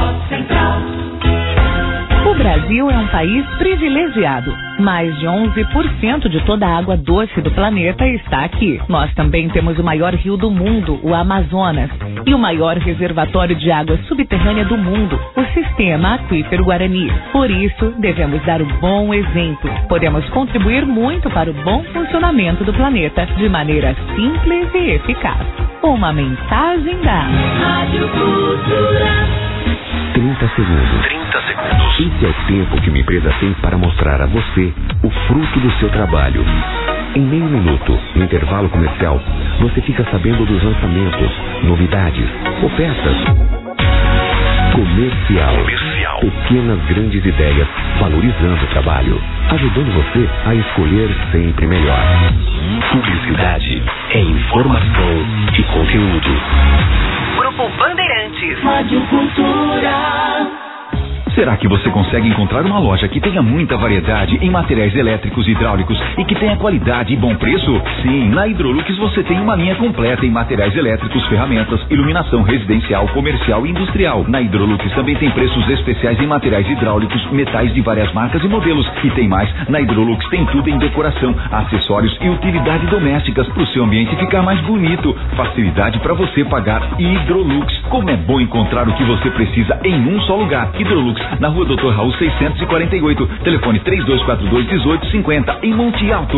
O Brasil é um país privilegiado. Mais de onze por cento de toda a água doce do planeta está aqui. Nós também temos o maior rio do mundo, o Amazonas, e o maior reservatório de água subterrânea do mundo, o Sistema Aquífero Guarani. Por isso, devemos dar o bom exemplo. Podemos contribuir muito para o bom funcionamento do planeta de maneira simples e eficaz. Uma mensagem da Rádio Cultura. trinta segundos. trinta segundos. Esse é o tempo que uma empresa tem para mostrar a você o fruto do seu trabalho. Em meio minuto, no intervalo comercial, você fica sabendo dos lançamentos, novidades, ofertas. Comercial. Comercial. Pequenas grandes ideias, valorizando o trabalho, ajudando você a escolher sempre melhor. Publicidade é informação e conteúdo. Grupo Bandeirantes. Rádio Cultura. Será que você consegue encontrar uma loja que tenha muita variedade em materiais elétricos e hidráulicos e que tenha qualidade e bom preço? Sim, na Hidrolux você tem uma linha completa em materiais elétricos, ferramentas, iluminação residencial, comercial e industrial. Na Hidrolux também tem preços especiais em materiais hidráulicos, metais de várias marcas e modelos. E tem mais, na Hidrolux tem tudo em decoração, acessórios e utilidades domésticas para o seu ambiente ficar mais bonito. Facilidade para você pagar. Hidrolux. Como é bom encontrar o que você precisa em um só lugar. Hidrolux, na rua doutor Raul seiscentos e quarenta e oito, telefone três dois quatro dois, um oito cinco zero, em Monte Alto.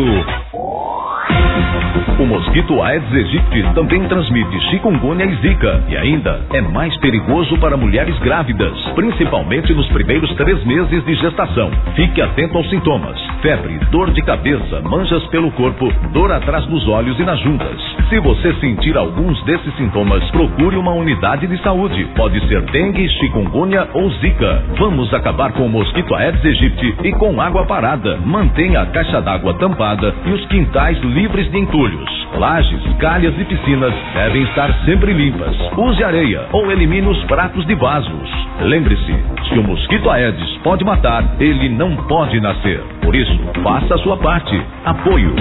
O mosquito Aedes aegypti também transmite chikungunya e zika e ainda é mais perigoso para mulheres grávidas, principalmente nos primeiros três meses de gestação. Fique atento aos sintomas: febre, dor de cabeça, manchas pelo corpo, dor atrás dos olhos e nas juntas. Se você sentir alguns desses sintomas, procure uma unidade de saúde. Pode ser dengue, chikungunya ou zika. Vamos acabar com o mosquito Aedes aegypti e com água parada. Mantenha a caixa d'água tampada e os quintais livres de entulhos. Lajes, calhas e piscinas devem estar sempre limpas. Use areia ou elimine os pratos de vasos. Lembre-se, se o mosquito Aedes pode matar, ele não pode nascer. Por isso, faça a sua parte. Apoio.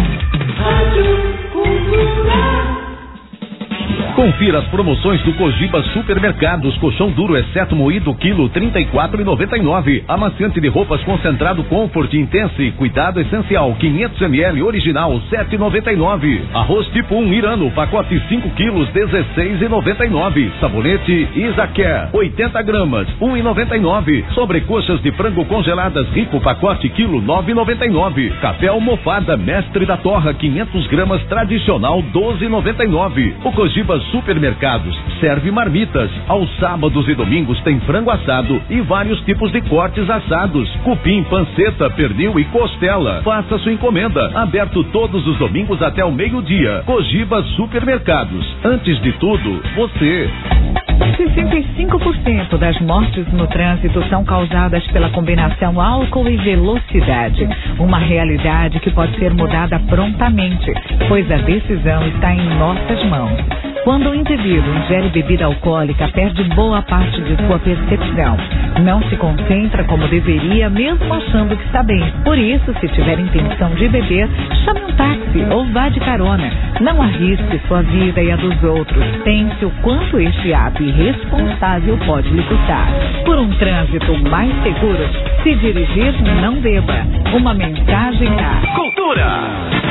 Confira as promoções do Cogiba Supermercados. Colchão duro exceto moído, quilo trinta e quatro reais e noventa e nove centavos. Amaciante de roupas concentrado Comfort Intense, cuidado essencial, quinhentos mililitros original, sete reais e noventa e nove centavos. Arroz tipo um Irano, pacote cinco quilos, dezesseis reais e noventa e nove centavos. Sabonete Isacare, oitenta gramas, um real e noventa e nove centavos. Sobrecoxas de frango congeladas Rico, pacote quilo, nove reais e noventa e nove centavos. Café almofada Mestre da Torra, quinhentas gramas, tradicional, doze reais e noventa e nove centavos. O Cogiba Supermercados serve marmitas. Aos sábados e domingos tem frango assado e vários tipos de cortes assados: cupim, panceta, pernil e costela. Faça sua encomenda. Aberto todos os domingos até o meio-dia. Cogiba Supermercados. Antes de tudo, você. sessenta e cinco por cento das mortes no trânsito são causadas pela combinação álcool e velocidade. Uma realidade que pode ser mudada prontamente, pois a decisão está em nossas mãos. Quando o indivíduo ingere bebida alcoólica, perde boa parte de sua percepção. Não se concentra como deveria, mesmo achando que está bem. Por isso, se tiver intenção de beber, chame um táxi ou vá de carona. Não arrisque sua vida e a dos outros. Pense o quanto este ato irresponsável pode lhe custar. Por um trânsito mais seguro, se dirigir, não beba. Uma mensagem da Cultura.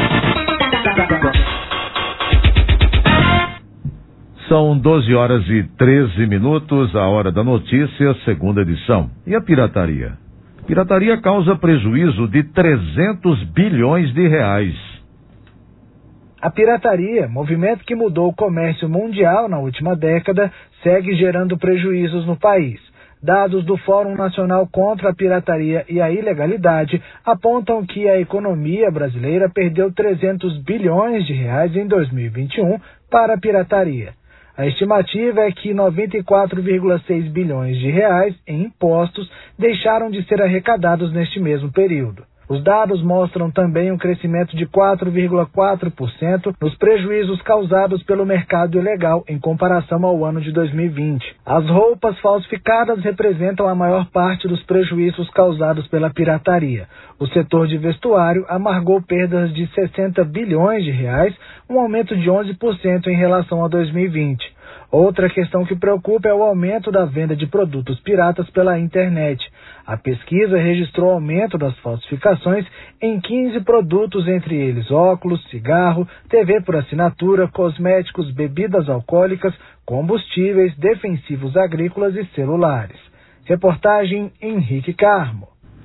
São doze horas e treze minutos, a hora da notícia, segunda edição. E a pirataria? Pirataria causa prejuízo de trezentos bilhões de reais. A pirataria, movimento que mudou o comércio mundial na última década, segue gerando prejuízos no país. Dados do Fórum Nacional contra a Pirataria e a Ilegalidade apontam que a economia brasileira perdeu trezentos bilhões de reais em dois mil e vinte e um para a pirataria. A estimativa é que noventa e quatro vírgula seis bilhões de reais em impostos deixaram de ser arrecadados neste mesmo período. Os dados mostram também um crescimento de quatro vírgula quatro por cento nos prejuízos causados pelo mercado ilegal em comparação ao ano de dois mil e vinte. As roupas falsificadas representam a maior parte dos prejuízos causados pela pirataria. O setor de vestuário amargou perdas de sessenta bilhões de reais, um aumento de onze por cento em relação a dois mil e vinte. Outra questão que preocupa é o aumento da venda de produtos piratas pela internet. A pesquisa registrou aumento das falsificações em quinze produtos, entre eles óculos, cigarro, T V por assinatura, cosméticos, bebidas alcoólicas, combustíveis, defensivos agrícolas e celulares. Reportagem Henrique Carmo.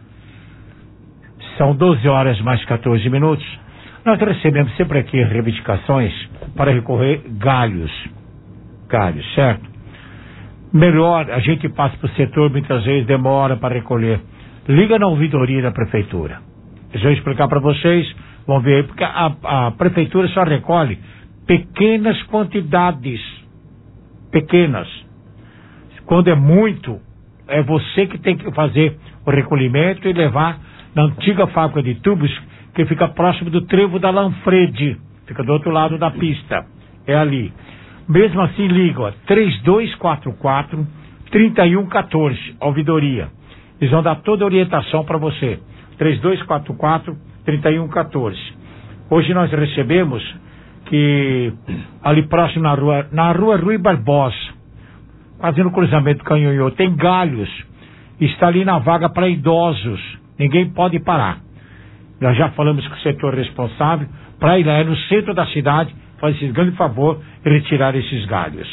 São doze horas mais quatorze minutos. Nós recebemos sempre aqui reivindicações para recorrer galhos. Galhos, certo? Melhor, a gente passa para o setor, muitas vezes demora para recolher. Liga na ouvidoria da prefeitura. Eu vou explicar para vocês, vão ver aí, porque a, a prefeitura só recolhe pequenas quantidades. Pequenas. Quando é muito, é você que tem que fazer o recolhimento e levar na antiga fábrica de tubos, que fica próximo do trevo da Lanfredi. Fica do outro lado da pista. É ali. Mesmo assim, liga, ó, três dois quatro quatro, três um um quatro, ouvidoria. Eles vão dar toda a orientação para você. três dois quatro quatro, três um um quatro. Hoje nós recebemos que ali próximo na rua, na rua Rui Barbosa, fazendo cruzamento do Canhonhô, tem galhos. Está ali na vaga para idosos. Ninguém pode parar. Nós já falamos com o setor responsável para ir lá, é no centro da cidade, faz esse grande favor e retirar esses galhos.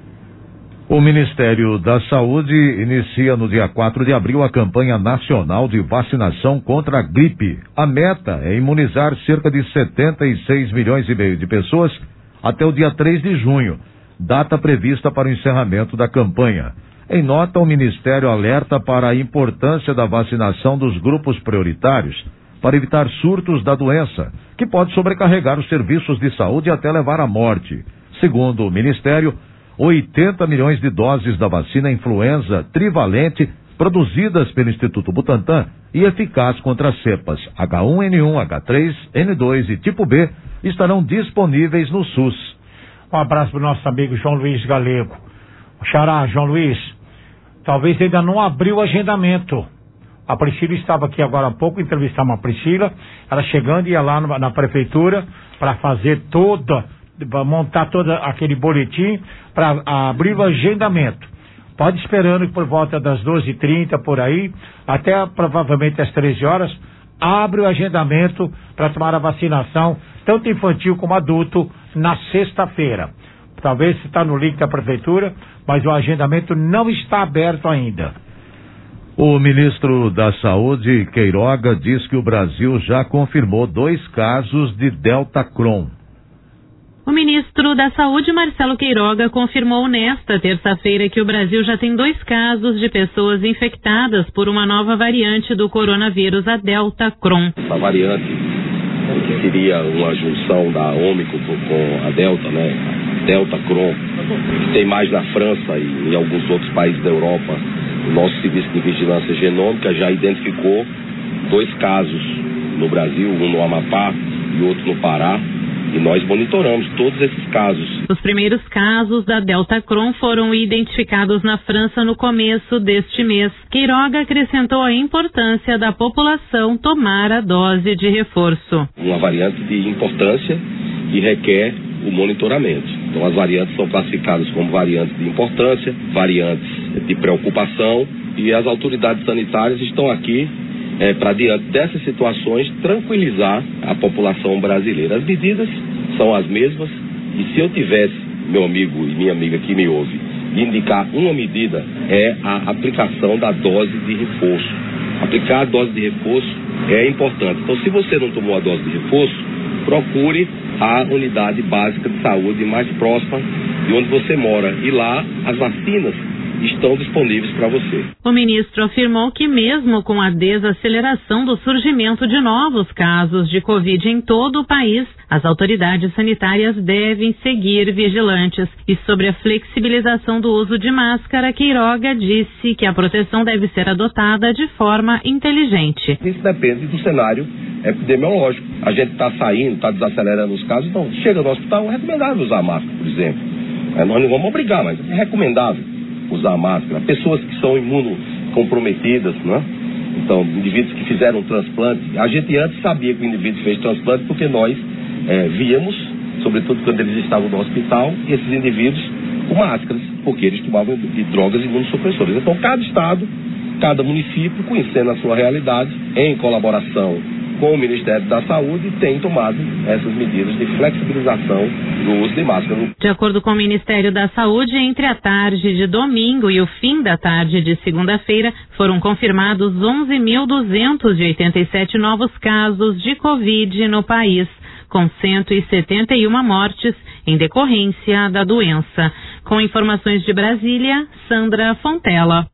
O Ministério da Saúde inicia no dia quatro de abril a campanha nacional de vacinação contra a gripe. A meta é imunizar cerca de setenta e seis milhões e meio de pessoas até o dia três de junho, data prevista para o encerramento da campanha. Em nota, o Ministério alerta para a importância da vacinação dos grupos prioritários para evitar surtos da doença, que pode sobrecarregar os serviços de saúde e até levar à morte. Segundo o Ministério, oitenta milhões de doses da vacina influenza trivalente produzidas pelo Instituto Butantan e eficaz contra as cepas H um N um, H três N dois e tipo B estarão disponíveis no SUS. Um abraço para o nosso amigo João Luiz Galego. Xará, João Luiz, talvez ainda não abriu o agendamento. A Priscila estava aqui agora há pouco, entrevistamos a Priscila, ela chegando ia lá na, na prefeitura para fazer toda, para montar todo aquele boletim para abrir o agendamento. Pode ir esperando que por volta das doze e trinta por aí, até provavelmente às treze horas, abre o agendamento para tomar a vacinação, tanto infantil como adulto, na sexta-feira. Talvez está no link da prefeitura, mas o agendamento não está aberto ainda. O ministro da Saúde, Queiroga, diz que o Brasil já confirmou dois casos de Delta Cron. O ministro da Saúde, Marcelo Queiroga, confirmou nesta terça-feira que o Brasil já tem dois casos de pessoas infectadas por uma nova variante do coronavírus, a Delta Cron. A variante que seria uma junção da Ômicron com a Delta, né? Delta Cron, que tem mais na França e em alguns outros países da Europa. O nosso Serviço de Vigilância Genômica já identificou dois casos no Brasil, um no Amapá e outro no Pará, e nós monitoramos todos esses casos. Os primeiros casos da Delta Cron foram identificados na França no começo deste mês. Queiroga acrescentou a importância da população tomar a dose de reforço. Uma variante de importância que requer o monitoramento. Então as variantes são classificadas como variantes de importância, variantes de preocupação, e as autoridades sanitárias estão aqui é, para, diante dessas situações, tranquilizar a população brasileira. As medidas são as mesmas, e se eu tivesse, meu amigo e minha amiga que me ouve, de indicar uma medida, é a aplicação da dose de reforço. Aplicar a dose de reforço é importante. Então, se você não tomou a dose de reforço, procure a unidade básica de saúde mais próxima de onde você mora. E lá as vacinas estão disponíveis para você. O ministro afirmou que mesmo com a desaceleração do surgimento de novos casos de Covid em todo o país, as autoridades sanitárias devem seguir vigilantes. E sobre a flexibilização do uso de máscara, Queiroga disse que a proteção deve ser adotada de forma inteligente. Isso depende do cenário epidemiológico. A gente está saindo, está desacelerando os casos, então chega no hospital, é recomendável usar máscara, por exemplo. É, nós não vamos obrigar, mas é recomendável usar máscara. Pessoas que são imunocomprometidas, né? Então, indivíduos que fizeram um transplante. A gente antes sabia que o indivíduo fez transplante porque nós é, víamos, sobretudo quando eles estavam no hospital, esses indivíduos com máscaras, porque eles tomavam de drogas imunossupressoras. Então, cada estado, cada município, conhecendo a sua realidade, em colaboração com o Ministério da Saúde, tem tomado essas medidas de flexibilização do uso de máscara. De acordo com o Ministério da Saúde, entre a tarde de domingo e o fim da tarde de segunda-feira, foram confirmados onze mil duzentos e oitenta e sete novos casos de Covid no país, com cento e setenta e uma mortes em decorrência da doença. Com informações de Brasília, Sandra Fontela.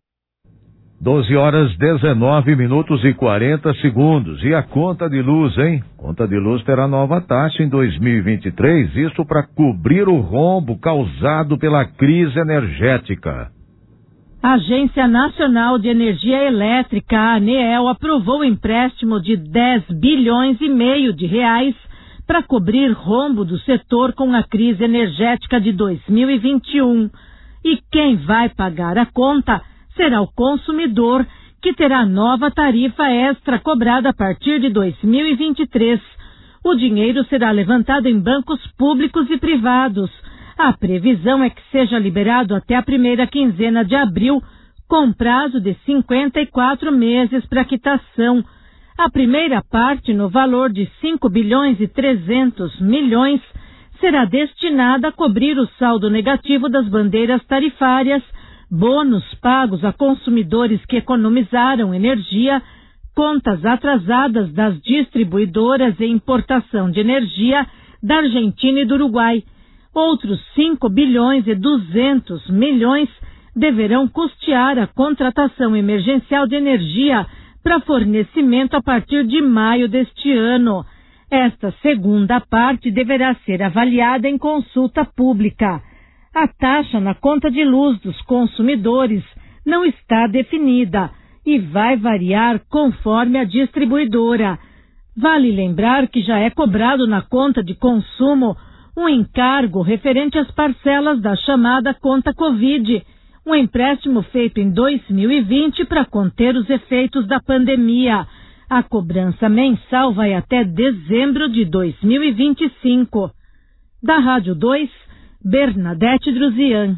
doze horas, dezenove minutos e quarenta segundos. E a conta de luz, hein? Conta de luz terá nova taxa em dois mil e vinte e três, isso para cobrir o rombo causado pela crise energética. A Agência Nacional de Energia Elétrica, a ANEEL, aprovou o empréstimo de dez bilhões e meio de reais para cobrir rombo do setor com a crise energética de dois mil e vinte e um. E quem vai pagar a conta será o consumidor, que terá nova tarifa extra cobrada a partir de dois mil e vinte e três. O dinheiro será levantado em bancos públicos e privados. A previsão é que seja liberado até a primeira quinzena de abril, com prazo de cinquenta e quatro meses para quitação. A primeira parte, no valor de cinco bilhões e trezentos milhões, será destinada a cobrir o saldo negativo das bandeiras tarifárias, bônus pagos a consumidores que economizaram energia, contas atrasadas das distribuidoras e importação de energia da Argentina e do Uruguai. Outros cinco bilhões e duzentos milhões deverão custear a contratação emergencial de energia para fornecimento a partir de maio deste ano. Esta segunda parte deverá ser avaliada em consulta pública. A taxa na conta de luz dos consumidores não está definida e vai variar conforme a distribuidora. Vale lembrar que já é cobrado na conta de consumo um encargo referente às parcelas da chamada conta Covid, um empréstimo feito em dois mil e vinte para conter os efeitos da pandemia. A cobrança mensal vai até dezembro de dois mil e vinte e cinco. Da Rádio dois, Bernadette Druzian.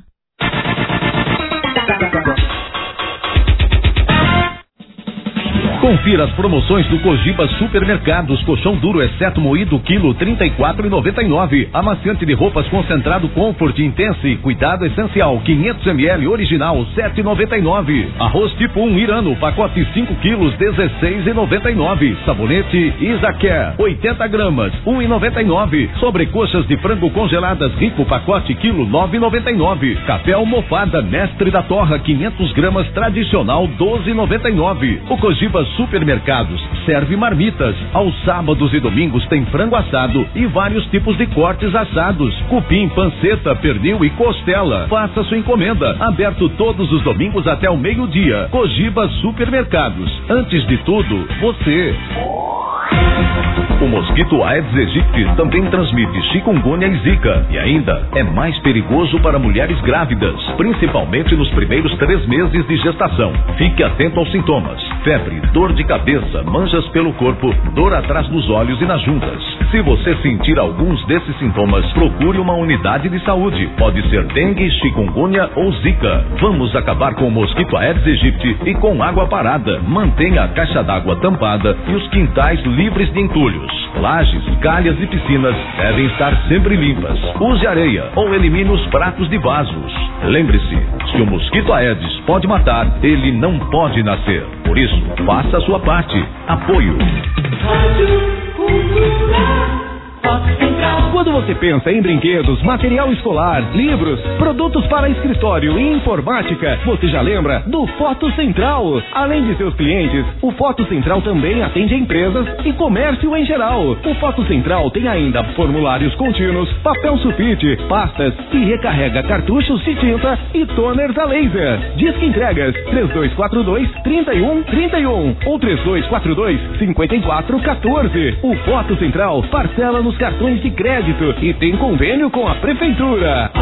Confira as promoções do Cogiba Supermercados. Colchão duro exceto moído, quilo trinta e quatro reais e noventa e nove centavos. Amaciante de roupas concentrado Comfort Intense, cuidado essencial, quinhentos mililitros original, sete reais e noventa e nove centavos. Arroz tipo um Irano, pacote cinco quilos, dezesseis reais e noventa e nove centavos. Sabonete Isacare, oitenta gramas, um real e noventa e nove centavos. Sobrecoxas de frango congeladas Rico, pacote quilo, nove reais e noventa e nove centavos. Café almofada Mestre da Torra, quinhentas gramas, tradicional, doze reais e noventa e nove centavos. O Cogiba Supermercados serve marmitas. Aos sábados e domingos tem frango assado e vários tipos de cortes assados, cupim, panceta, pernil e costela. Faça sua encomenda. Aberto todos os domingos até o meio-dia. Cogiba Supermercados. Antes de tudo, você. O mosquito Aedes aegypti também transmite chikungunya e zika e ainda é mais perigoso para mulheres grávidas, principalmente nos primeiros três meses de gestação. Fique atento aos sintomas: febre, dor de cabeça, manchas pelo corpo, dor atrás dos olhos e nas juntas. Se você sentir alguns desses sintomas, procure uma unidade de saúde. Pode ser dengue, chikungunya ou zika. Vamos acabar com o mosquito Aedes aegypti e com água parada. Mantenha a caixa d'água tampada e os quintais livres de entulhos. Lajes, calhas e piscinas devem estar sempre limpas. Use areia ou elimine os pratos de vasos. Lembre-se, se o mosquito Aedes pode matar, ele não pode nascer. Por isso, faça a sua parte. Apoio. Quando você pensa em brinquedos, material escolar, livros, produtos para escritório e informática, você já lembra do Foto Central. Além de seus clientes, o Foto Central também atende empresas e comércio em geral. O Foto Central tem ainda formulários contínuos, papel sulfite, pastas e recarrega cartuchos de tinta e toners a laser. Disque entregas três dois quatro dois, três um três um ou três dois quatro dois, cinco quatro um quatro. O Foto Central parcela nos cartões de crédito e tem convênio com a prefeitura.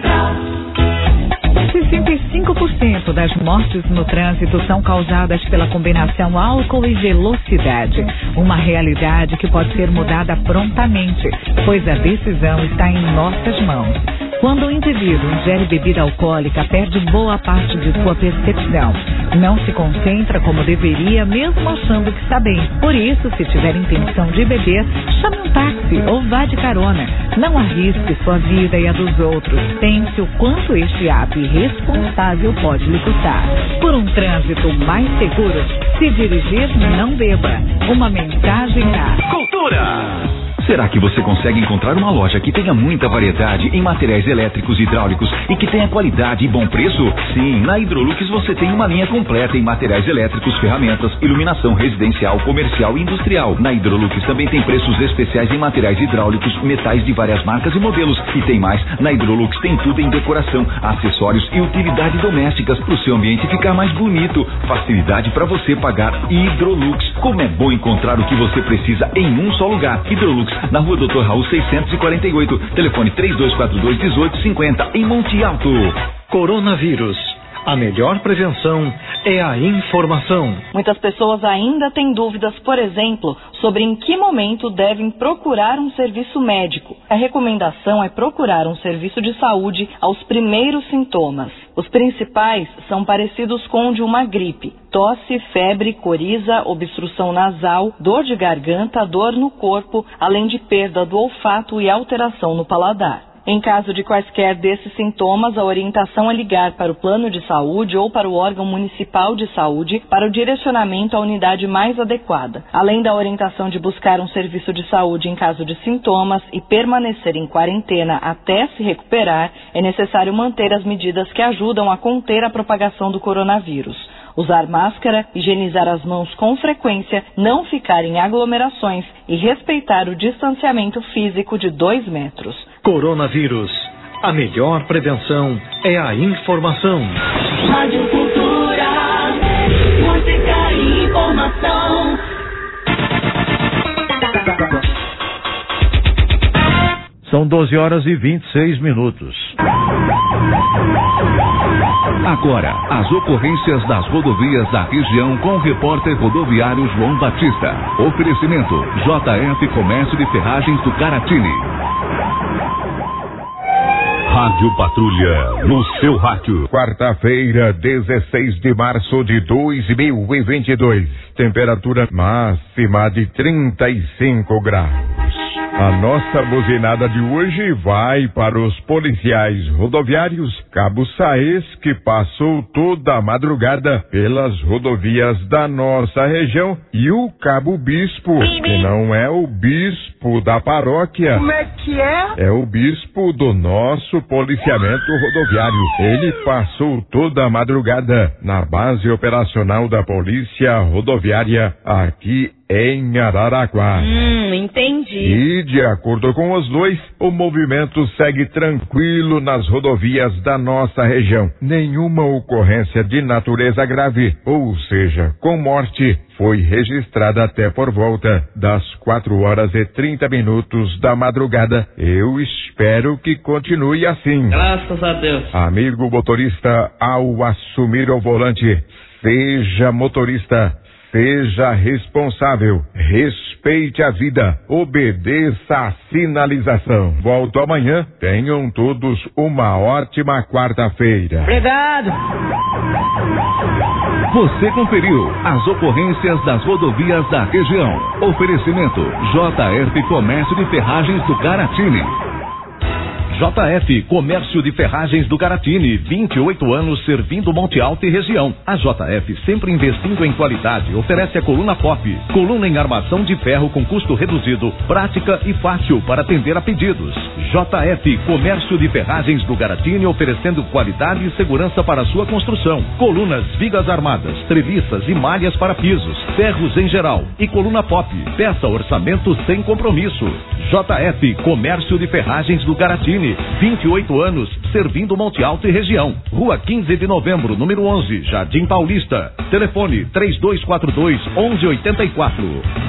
sessenta e cinco por cento das mortes no trânsito são causadas pela combinação álcool e velocidade. Uma realidade que pode ser mudada prontamente, pois a decisão está em nossas mãos. Quando o indivíduo ingere bebida alcoólica, perde boa parte de sua percepção. Não se concentra como deveria, mesmo achando que está bem. Por isso, se tiver intenção de beber, chame um táxi ou vá de carona. Não arrisque sua vida e a dos outros. Pense o quanto este ato irresponsável pode lhe custar. Por um trânsito mais seguro, se dirigir, não beba. Uma mensagem da Cultura. Será que você consegue encontrar uma loja que tenha muita variedade em materiais elétricos e hidráulicos e que tenha qualidade e bom preço? Sim, na Hidrolux você tem uma linha completa em materiais elétricos, ferramentas, iluminação residencial, comercial e industrial. Na Hidrolux também tem preços especiais em materiais hidráulicos, metais de várias marcas e modelos. E tem mais, na Hidrolux tem tudo em decoração, acessórios e utilidades domésticas para o seu ambiente ficar mais bonito. Facilidade para você pagar. Hidrolux, como é bom encontrar o que você precisa em um só lugar. Hidrolux, na rua doutor Raul seiscentos e quarenta e oito, telefone três dois quatro dois, um oito cinco zero, em Monte Alto. Coronavírus. A melhor prevenção é a informação. Muitas pessoas ainda têm dúvidas, por exemplo, sobre em que momento devem procurar um serviço médico. A recomendação é procurar um serviço de saúde aos primeiros sintomas. Os principais são parecidos com o de uma gripe: tosse, febre, coriza, obstrução nasal, dor de garganta, dor no corpo, além de perda do olfato e alteração no paladar. Em caso de quaisquer desses sintomas, a orientação é ligar para o plano de saúde ou para o órgão municipal de saúde para o direcionamento à unidade mais adequada. Além da orientação de buscar um serviço de saúde em caso de sintomas e permanecer em quarentena até se recuperar, é necessário manter as medidas que ajudam a conter a propagação do coronavírus. Usar máscara, higienizar as mãos com frequência, não ficar em aglomerações e respeitar o distanciamento físico de dois metros. Coronavírus. A melhor prevenção é a informação. Rádio Cultura, música e informação. São doze horas e vinte e seis minutos. Agora, as ocorrências das rodovias da região com o repórter rodoviário João Batista. Oferecimento J F Comércio de Ferragens do Caratini. Rádio Patrulha, no seu rádio. Quarta-feira, dezesseis de março de dois mil e vinte e dois. Temperatura máxima de trinta e cinco graus. A nossa buzinada de hoje vai para os policiais rodoviários Cabo Saez, que passou toda a madrugada pelas rodovias da nossa região, e o Cabo Bispo, que não é o bispo da paróquia. Como é que é? É o bispo do nosso policiamento rodoviário. Ele passou toda a madrugada na base operacional da Polícia Rodoviária aqui em Araraquara. Hum, entendi. E, de acordo com os dois, o movimento segue tranquilo nas rodovias da nossa região. Nenhuma ocorrência de natureza grave, ou seja, com morte, foi registrada até por volta das quatro horas e trinta minutos da madrugada. Eu espero que continue assim. Graças a Deus. Amigo motorista, ao assumir o volante, seja motorista, seja responsável, respeite a vida, obedeça a sinalização. Volto amanhã, tenham todos uma ótima quarta-feira. Obrigado. Você conferiu as ocorrências das rodovias da região. Oferecimento J F Comércio de Ferragens do Caratini. J F, Comércio de Ferragens do Garatini, vinte e oito anos servindo Monte Alto e região. A J F, sempre investindo em qualidade, oferece a coluna pop, coluna em armação de ferro com custo reduzido, prática e fácil para atender a pedidos. J F, Comércio de Ferragens do Garatini, oferecendo qualidade e segurança para sua construção. Colunas, vigas armadas, treliças e malhas para pisos, ferros em geral e coluna pop. Peça orçamento sem compromisso. J F, Comércio de Ferragens do Garatini, vinte e oito anos, servindo Monte Alto e região. Rua quinze de novembro, número onze, Jardim Paulista. Telefone três dois quatro dois, onze oitenta e quatro.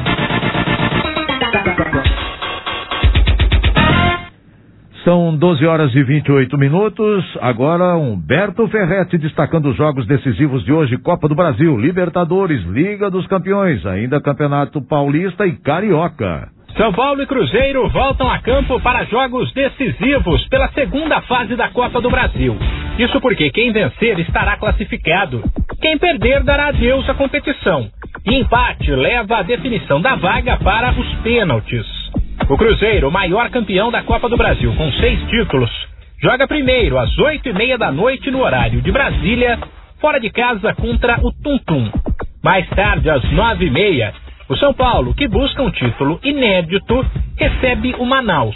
São doze horas e vinte e oito minutos. Agora, Humberto Ferretti destacando os jogos decisivos de hoje: Copa do Brasil, Libertadores, Liga dos Campeões, ainda Campeonato Paulista e Carioca. São Paulo e Cruzeiro voltam a campo para jogos decisivos pela segunda fase da Copa do Brasil. Isso porque quem vencer estará classificado. Quem perder dará adeus à competição. E empate leva a definição da vaga para os pênaltis. O Cruzeiro, maior campeão da Copa do Brasil, com seis títulos, joga primeiro às oito e meia da noite no horário de Brasília, fora de casa contra o Tum Tum. Mais tarde, às nove e meia, o São Paulo, que busca um título inédito, recebe o Manaus.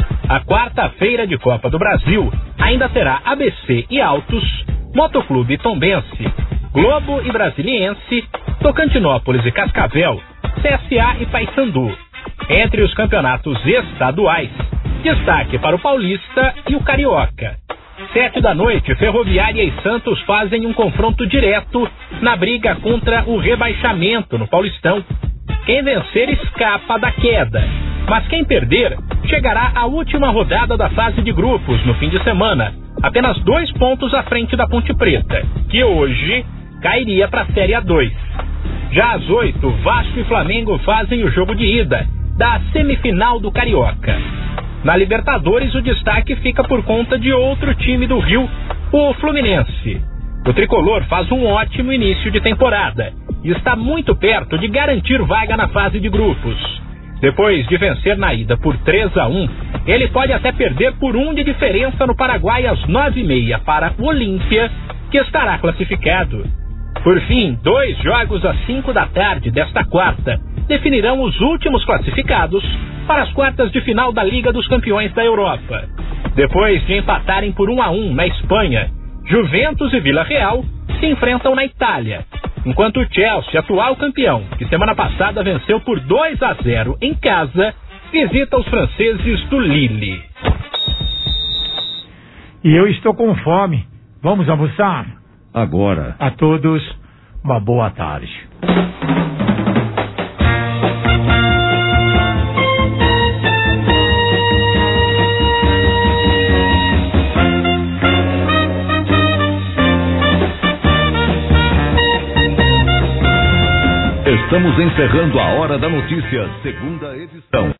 A quarta-feira de Copa do Brasil ainda terá A B C e Altos, Motoclube Tombense, Globo e Brasiliense, Tocantinópolis e Cascavel, C S A e Paysandu. Entre os campeonatos estaduais, destaque para o Paulista e o Carioca. Sete da noite, Ferroviária e Santos fazem um confronto direto na briga contra o rebaixamento no Paulistão. Quem vencer escapa da queda, mas quem perder chegará à última rodada da fase de grupos no fim de semana, apenas dois pontos à frente da Ponte Preta, que hoje cairia para a Série A dois. Já às oito, Vasco e Flamengo fazem o jogo de ida da semifinal do Carioca. Na Libertadores, o destaque fica por conta de outro time do Rio, o Fluminense. O tricolor faz um ótimo início de temporada e está muito perto de garantir vaga na fase de grupos. Depois de vencer na ida por três a um, ele pode até perder por um de diferença no Paraguai às nove e meia para o Olímpia, que estará classificado. Por fim, dois jogos às cinco da tarde desta quarta definirão os últimos classificados para as quartas de final da Liga dos Campeões da Europa. Depois de empatarem por um a um na Espanha, Juventus e Vila Real se enfrentam na Itália, enquanto o Chelsea, atual campeão, que semana passada venceu por dois a zero em casa, visita os franceses do Lille. E eu estou com fome. Vamos almoçar? Agora. A todos, uma boa tarde. Estamos encerrando a Hora da Notícia, segunda edição.